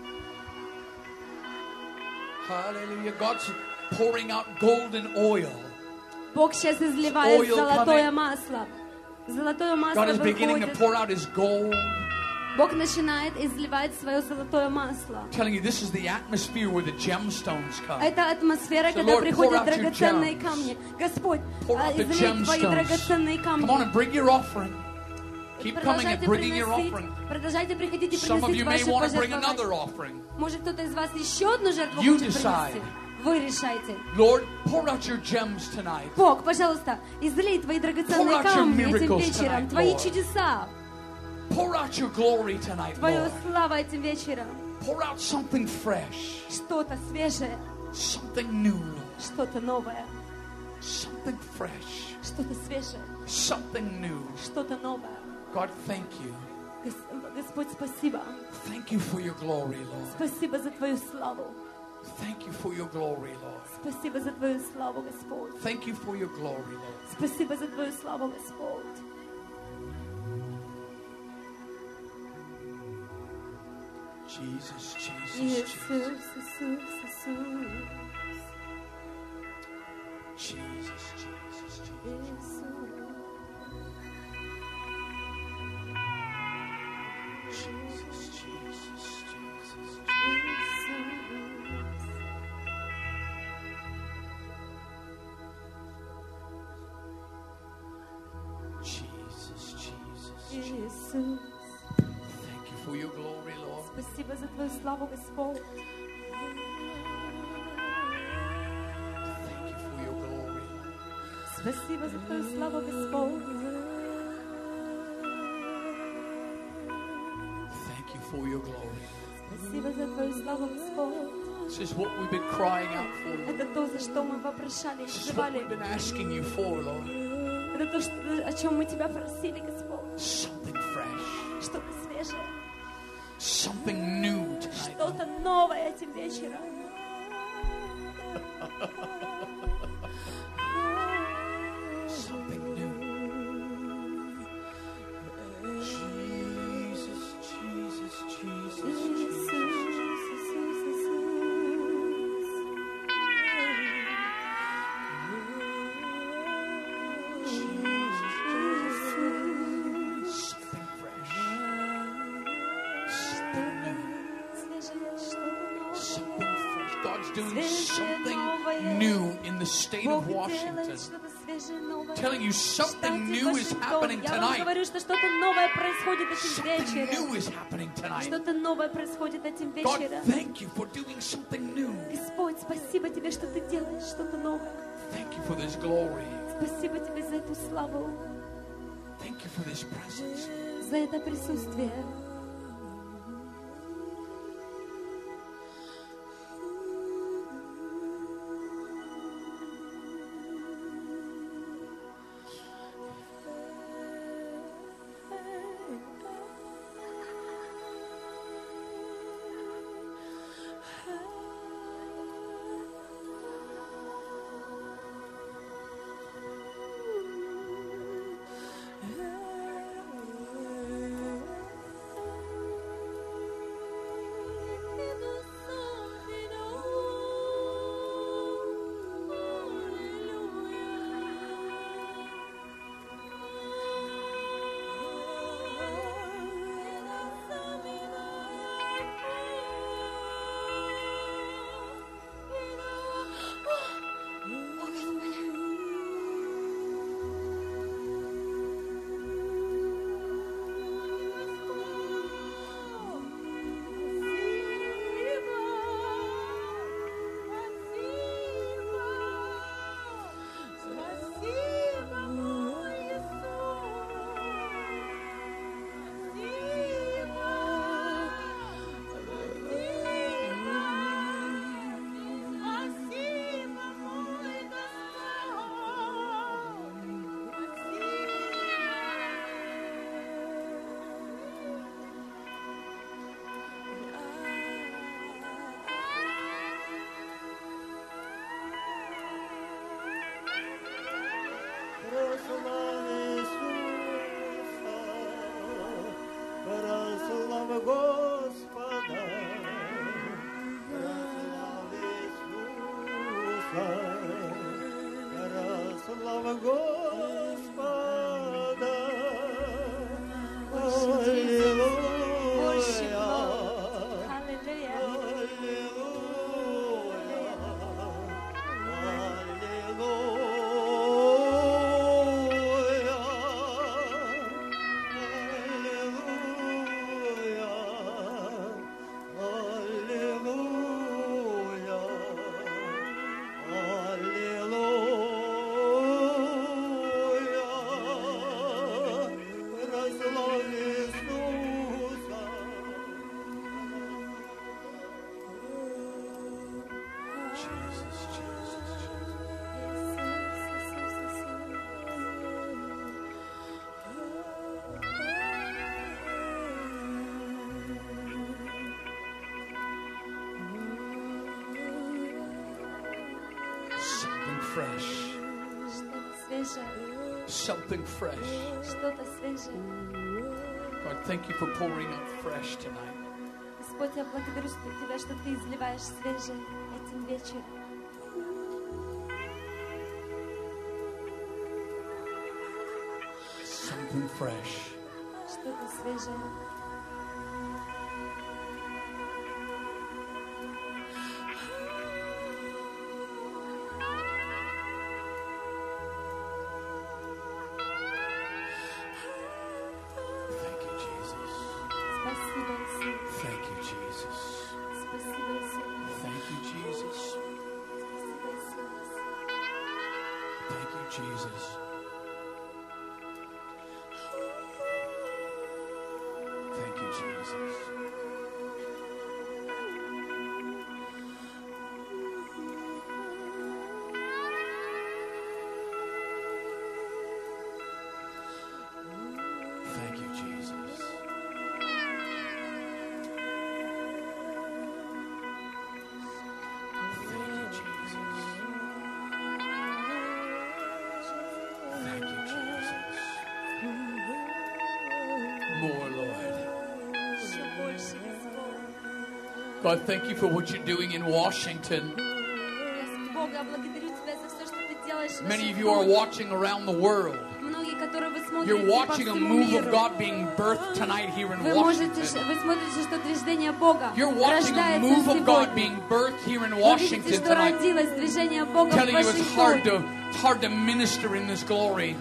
[SPEAKER 1] Hallelujah. God's pouring out golden oil.
[SPEAKER 2] Бог сейчас изливает
[SPEAKER 1] Oil
[SPEAKER 2] золотое
[SPEAKER 1] coming.
[SPEAKER 2] масло. Золотое
[SPEAKER 1] God
[SPEAKER 2] масло
[SPEAKER 1] is beginning to
[SPEAKER 2] выходит.
[SPEAKER 1] pour out His gold.
[SPEAKER 2] Бог начинает изливать свое золотое масло.
[SPEAKER 1] Telling you, this is the atmosphere where the gemstones come.
[SPEAKER 2] Это атмосфера,
[SPEAKER 1] So,
[SPEAKER 2] когда
[SPEAKER 1] Lord, pour
[SPEAKER 2] приходят
[SPEAKER 1] out your
[SPEAKER 2] драгоценные
[SPEAKER 1] gems.
[SPEAKER 2] камни. Господь,
[SPEAKER 1] Pour out the
[SPEAKER 2] излей твои
[SPEAKER 1] gemstones.
[SPEAKER 2] драгоценные
[SPEAKER 1] Come on
[SPEAKER 2] камни.
[SPEAKER 1] and bring your offering. Keep coming and
[SPEAKER 2] Продолжайте
[SPEAKER 1] bringing your
[SPEAKER 2] приносить,
[SPEAKER 1] offering.
[SPEAKER 2] продолжайте приходить и
[SPEAKER 1] Some of
[SPEAKER 2] приносить
[SPEAKER 1] you may
[SPEAKER 2] ваши
[SPEAKER 1] want to bring
[SPEAKER 2] пожертвования.
[SPEAKER 1] another offering.
[SPEAKER 2] Может, кто-то из вас еще одну жертву
[SPEAKER 1] You
[SPEAKER 2] хочет
[SPEAKER 1] decide.
[SPEAKER 2] принести? Вы решайте.
[SPEAKER 1] Lord, pour out your gems tonight.
[SPEAKER 2] Бог, пожалуйста, излей твои
[SPEAKER 1] Pour
[SPEAKER 2] драгоценные
[SPEAKER 1] out your
[SPEAKER 2] камни этим
[SPEAKER 1] miracles
[SPEAKER 2] вечером,
[SPEAKER 1] tonight,
[SPEAKER 2] твои
[SPEAKER 1] Lord.
[SPEAKER 2] чудеса,
[SPEAKER 1] Pour out your glory tonight,
[SPEAKER 2] твою
[SPEAKER 1] Lord.
[SPEAKER 2] славу этим вечером.
[SPEAKER 1] Pour out something fresh,
[SPEAKER 2] Что-то свежее,
[SPEAKER 1] something new, Lord.
[SPEAKER 2] что-то новое,
[SPEAKER 1] Something fresh,
[SPEAKER 2] что-то свежее,
[SPEAKER 1] something new.
[SPEAKER 2] что-то новое.
[SPEAKER 1] God, thank you.
[SPEAKER 2] Господь, спасибо.
[SPEAKER 1] Thank you for your glory, Lord.
[SPEAKER 2] Спасибо за твою славу.
[SPEAKER 1] Thank you for your glory, Lord.
[SPEAKER 2] Спасибо за твою славу, Господь.
[SPEAKER 1] Thank you for your glory, Lord.
[SPEAKER 2] Спасибо за твою славу, Господь.
[SPEAKER 1] Jesus, Jesus,
[SPEAKER 2] Иисус,
[SPEAKER 1] Jesus.
[SPEAKER 2] Иисус, Иисус.
[SPEAKER 1] Jesus, Jesus, Jesus.
[SPEAKER 2] Иисус.
[SPEAKER 1] Jesus, Jesus, Jesus. Jesus, Jesus, Jesus.
[SPEAKER 2] Иисус.
[SPEAKER 1] Thank you for your glory, Lord.
[SPEAKER 2] Спасибо за твою славу, Господь. Спасибо за Твою славу, Господь.
[SPEAKER 1] Thank you for your glory.
[SPEAKER 2] Спасибо за Твою славу, Господь.
[SPEAKER 1] This is what we've been crying out for.
[SPEAKER 2] Это то, за что мы вопрошали и
[SPEAKER 1] This is what
[SPEAKER 2] взывали.
[SPEAKER 1] we've been asking you for, Lord.
[SPEAKER 2] Это то, о чем мы Тебя просили, Господь.
[SPEAKER 1] Something fresh.
[SPEAKER 2] Что-то свежее.
[SPEAKER 1] Something new tonight.
[SPEAKER 2] Что-то новое этим вечером.
[SPEAKER 1] Something new. Jesus, Jesus, Jesus, Jesus. Doing something new in the state of Washington. Telling you something new is happening tonight. Something new is happening tonight. God, thank you for doing something new.
[SPEAKER 2] Господь, спасибо Тебе, что Ты делаешь что-то новое.
[SPEAKER 1] Thank you for this glory.
[SPEAKER 2] Спасибо Тебе за эту славу.
[SPEAKER 1] Thank you for this presence.
[SPEAKER 2] За это присутствие.
[SPEAKER 1] Fresh. Something fresh. God, thank you for pouring out fresh tonight.
[SPEAKER 2] Господь, я благодарю Тебя, что Ты изливаешь свежее этим вечером.
[SPEAKER 1] Something fresh.
[SPEAKER 2] Что-то свежее.
[SPEAKER 1] Thank you, Jesus. Thank you, Jesus. Thank you, Jesus. Thank you, Jesus. Thank you, Jesus. More, Lord. God, thank you for what you're doing in Washington. Many of you are watching around the world. You're watching a move of God being birthed tonight here in Washington. You're watching a move of God being birthed here in Washington tonight. I'm telling you, it's hard to minister in this glory.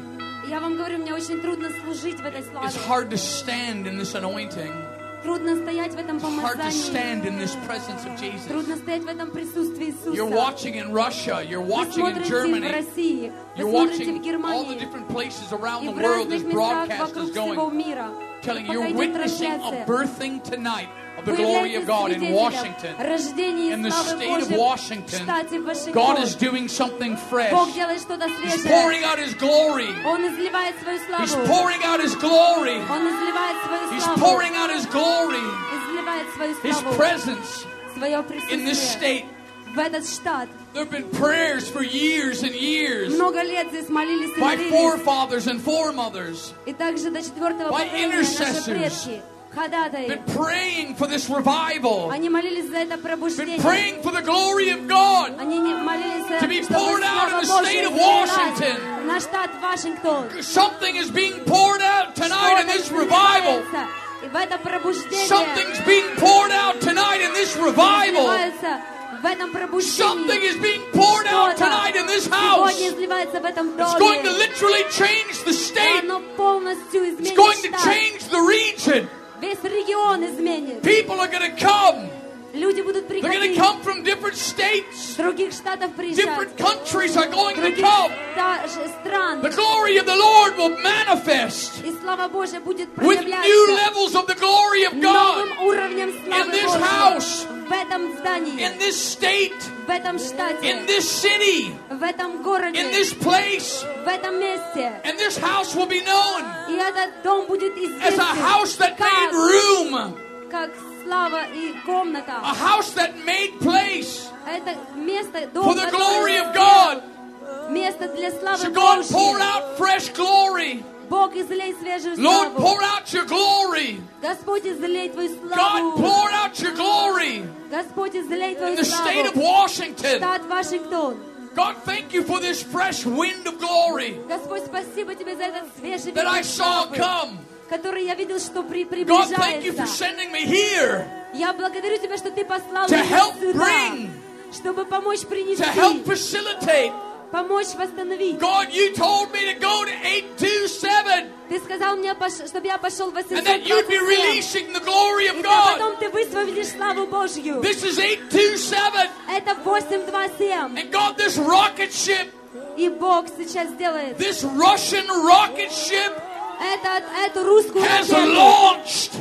[SPEAKER 1] It's hard to stand in this anointing. Hard to stand in this presence of Jesus. You're watching in Russia. You're watching in Germany. You're watching all the different places around the world. This broadcast is going. Telling you, you're witnessing a birthing tonight of the glory of God in Washington. In the state of Washington, God is doing something fresh. He's pouring out His glory. He's pouring out His glory. He's pouring out His glory. His presence in this state. There have been prayers for years and years by forefathers and foremothers, by intercessors. Been praying for this revival. Been praying for the glory of God to be poured out in the state of Washington. Something is being poured out tonight in this revival. Something's being poured out tonight in this revival. Something is being poured out tonight in this house. It's going to literally change the state. It's going to change the region. People are going to come. They're going to come from different states. Different countries are going to come. The glory of the Lord will manifest with new levels of the glory of God in this house, in this state, in this city, in this place. And this house will be known as a house that made room. A house that made place for the glory of God. So God, pour out fresh glory. Lord, pour out your glory. God, pour out your glory in the state of Washington. God, thank you for this fresh wind of glory that I saw come. God, thank you for sending me here to help bring, to help facilitate. God, you told me to go to 827 and that you'd be releasing the glory of God. This is 827. And God, this rocket ship, this Russian rocket ship has launched.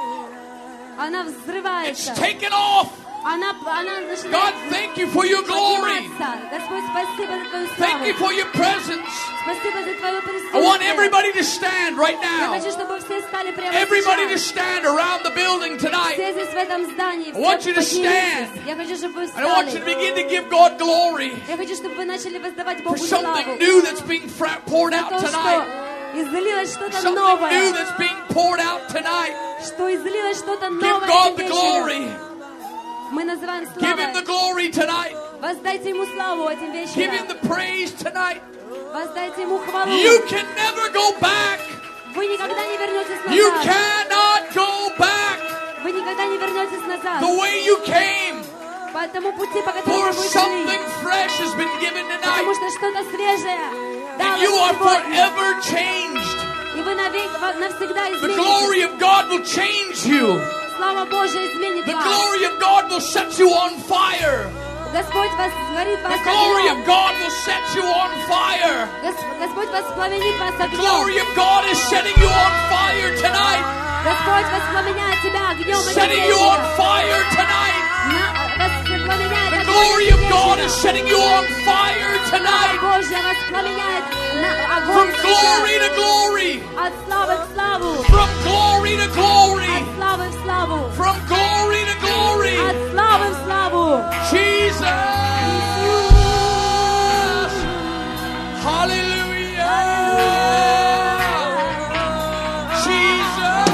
[SPEAKER 1] It's taken off. God, thank you for your glory. Thank you for your presence. I want everybody to stand right now. Everybody to stand around the building tonight. I want you to stand. And I want you to begin to give God glory for something new that's being poured out tonight. Something new that's being poured out tonight. Give God the glory. Give Him the glory tonight. Give Him the praise tonight. You can never go back. You cannot go back the way you came. For something fresh has been given tonight. And you are forever changed. The glory of God will change you. The glory of God will set you on fire.
[SPEAKER 2] Господь возгорит вас
[SPEAKER 1] The glory of
[SPEAKER 2] огнем.
[SPEAKER 1] God will set you on fire.
[SPEAKER 2] Господь воспламенит вас
[SPEAKER 1] The glory
[SPEAKER 2] огнем.
[SPEAKER 1] of God is setting you on fire tonight.
[SPEAKER 2] Господь воспламеняет тебя огнем.
[SPEAKER 1] Setting you on fire tonight.
[SPEAKER 2] Воспламеняет
[SPEAKER 1] The
[SPEAKER 2] огонь
[SPEAKER 1] glory of God
[SPEAKER 2] вечером.
[SPEAKER 1] is setting you on fire tonight.
[SPEAKER 2] Божья воспламеняет
[SPEAKER 1] From
[SPEAKER 2] огонь
[SPEAKER 1] glory to
[SPEAKER 2] сейчас.
[SPEAKER 1] glory.
[SPEAKER 2] От славы к славу.
[SPEAKER 1] From glory to glory.
[SPEAKER 2] От славы в славу.
[SPEAKER 1] From glory to glory.
[SPEAKER 2] От славы в славу.
[SPEAKER 1] Jesus. Hallelujah. Jesus.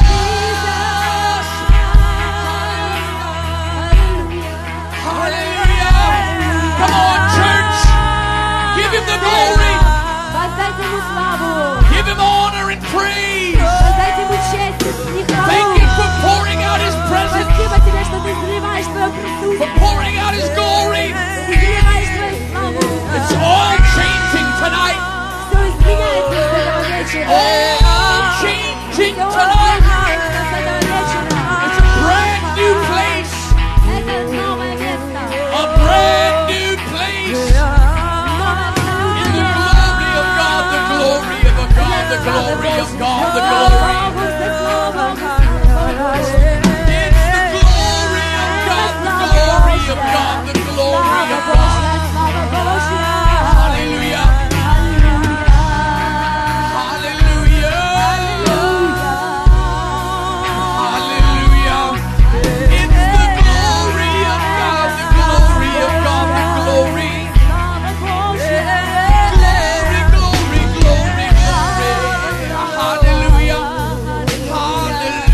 [SPEAKER 1] Hallelujah. Come on, church. Give him the glory.
[SPEAKER 2] Воздайте ему славу.
[SPEAKER 1] Give him honor and praise.
[SPEAKER 2] Воздайте ему честь и
[SPEAKER 1] Thank
[SPEAKER 2] хвалу.
[SPEAKER 1] him for pouring out his presence,
[SPEAKER 2] Спасибо тебе, что ты изливаешь твое
[SPEAKER 1] for
[SPEAKER 2] присутствие.
[SPEAKER 1] pouring out his glory.
[SPEAKER 2] Ты изливаешь твою славу.
[SPEAKER 1] It's all changing tonight.
[SPEAKER 2] Все изменяется с этого вечера.
[SPEAKER 1] All changing
[SPEAKER 2] Все
[SPEAKER 1] tonight.
[SPEAKER 2] изменяется с этого вечера.
[SPEAKER 1] It's a brand new place.
[SPEAKER 2] Это новое место.
[SPEAKER 1] A brand new place. In the glory of God, the glory of God, the glory of God, the glory. It's the glory of God, the glory of God. Hallelujah. Hallelujah. Hallelujah. It's the glory of God, the glory of God, the glory. Glory, glory, glory, glory. Hallelujah. Hallelujah.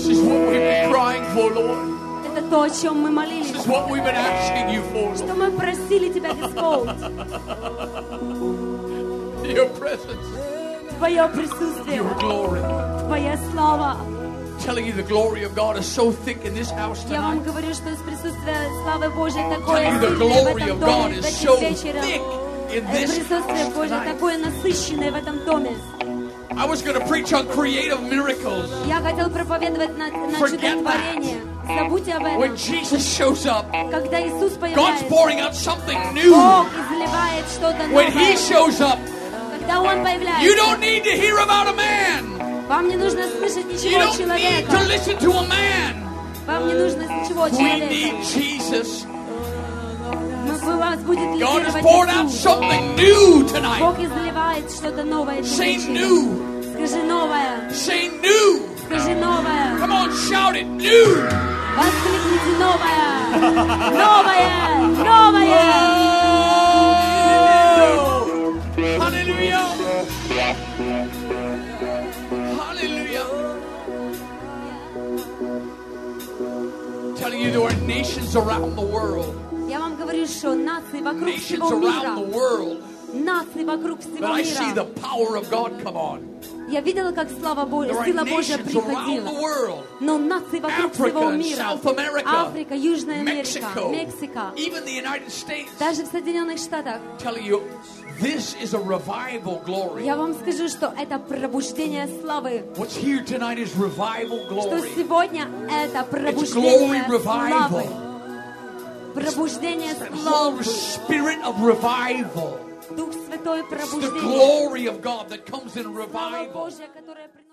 [SPEAKER 1] This is what we've been crying for, Lord.
[SPEAKER 2] Это то, о чем мы молились.
[SPEAKER 1] This is what we've been asking you for.
[SPEAKER 2] Что мы просили Тебя, Господь.
[SPEAKER 1] Your presence.
[SPEAKER 2] Твое присутствие.
[SPEAKER 1] Your glory.
[SPEAKER 2] Твоя слава.
[SPEAKER 1] Telling you the glory of God is so thick in this house
[SPEAKER 2] Я вам
[SPEAKER 1] tonight.
[SPEAKER 2] говорю, что присутствие славы Божьей такое
[SPEAKER 1] Telling you the
[SPEAKER 2] сильное в
[SPEAKER 1] glory
[SPEAKER 2] этом
[SPEAKER 1] of God
[SPEAKER 2] доме, в
[SPEAKER 1] is
[SPEAKER 2] этим
[SPEAKER 1] so
[SPEAKER 2] вечером.
[SPEAKER 1] thick in this
[SPEAKER 2] Присутствие
[SPEAKER 1] house
[SPEAKER 2] Божье
[SPEAKER 1] tonight.
[SPEAKER 2] такое насыщенное в этом доме.
[SPEAKER 1] I was going to preach on creative miracles.
[SPEAKER 2] Я хотел проповедовать на чудотворение. Забудьте об
[SPEAKER 1] When
[SPEAKER 2] этом.
[SPEAKER 1] Jesus shows up,
[SPEAKER 2] Когда Иисус
[SPEAKER 1] God's
[SPEAKER 2] появляется,
[SPEAKER 1] pouring out something new.
[SPEAKER 2] Бог изливает что-то
[SPEAKER 1] When He
[SPEAKER 2] новое.
[SPEAKER 1] shows up,
[SPEAKER 2] Когда Он
[SPEAKER 1] you
[SPEAKER 2] появляется,
[SPEAKER 1] don't need to hear about a man.
[SPEAKER 2] вам не нужно слышать
[SPEAKER 1] You
[SPEAKER 2] ничего о
[SPEAKER 1] don't need
[SPEAKER 2] человека.
[SPEAKER 1] to listen to a man.
[SPEAKER 2] Вам не нужно ничего о
[SPEAKER 1] We
[SPEAKER 2] человеке.
[SPEAKER 1] need Jesus.
[SPEAKER 2] Вас будет
[SPEAKER 1] God has
[SPEAKER 2] лидировать
[SPEAKER 1] poured out
[SPEAKER 2] Иисус.
[SPEAKER 1] something new tonight.
[SPEAKER 2] Бог изливает что-то новое. этим
[SPEAKER 1] Say
[SPEAKER 2] вечером.
[SPEAKER 1] new.
[SPEAKER 2] Скажи новое.
[SPEAKER 1] Say new.
[SPEAKER 2] Скажи новое.
[SPEAKER 1] Come on, shout it. New.
[SPEAKER 2] Воскликните новое. Новое. Новое.
[SPEAKER 1] Oh! Hallelujah. Hallelujah. Telling you there are nations around the world.
[SPEAKER 2] Я вам говорю, что нации вокруг
[SPEAKER 1] Nations
[SPEAKER 2] всего
[SPEAKER 1] around the
[SPEAKER 2] мира.
[SPEAKER 1] world.
[SPEAKER 2] Нации вокруг
[SPEAKER 1] But
[SPEAKER 2] всего
[SPEAKER 1] I see the
[SPEAKER 2] мира.
[SPEAKER 1] power of God come on.
[SPEAKER 2] Я видела, как слава Божья,
[SPEAKER 1] There are
[SPEAKER 2] сила Божья
[SPEAKER 1] nations around the
[SPEAKER 2] приходила.
[SPEAKER 1] world.
[SPEAKER 2] Но нации вокруг
[SPEAKER 1] Africa
[SPEAKER 2] всего
[SPEAKER 1] and
[SPEAKER 2] мира.
[SPEAKER 1] South America,
[SPEAKER 2] Африка, Южная Америка,
[SPEAKER 1] Mexico,
[SPEAKER 2] Мексика.
[SPEAKER 1] even the United States.
[SPEAKER 2] Даже в Соединенных Штатах.
[SPEAKER 1] Telling you, this is a revival glory.
[SPEAKER 2] Я вам скажу, что это пробуждение славы.
[SPEAKER 1] What's here tonight is revival
[SPEAKER 2] Что
[SPEAKER 1] glory.
[SPEAKER 2] сегодня это
[SPEAKER 1] It's
[SPEAKER 2] пробуждение
[SPEAKER 1] glory
[SPEAKER 2] славы.
[SPEAKER 1] revival.
[SPEAKER 2] Пробуждение
[SPEAKER 1] The
[SPEAKER 2] славы.
[SPEAKER 1] spirit of revival.
[SPEAKER 2] Дух Святой
[SPEAKER 1] It's the
[SPEAKER 2] пробуждение.
[SPEAKER 1] glory of God that comes in
[SPEAKER 2] Слава
[SPEAKER 1] revival.
[SPEAKER 2] Божья, которая приносит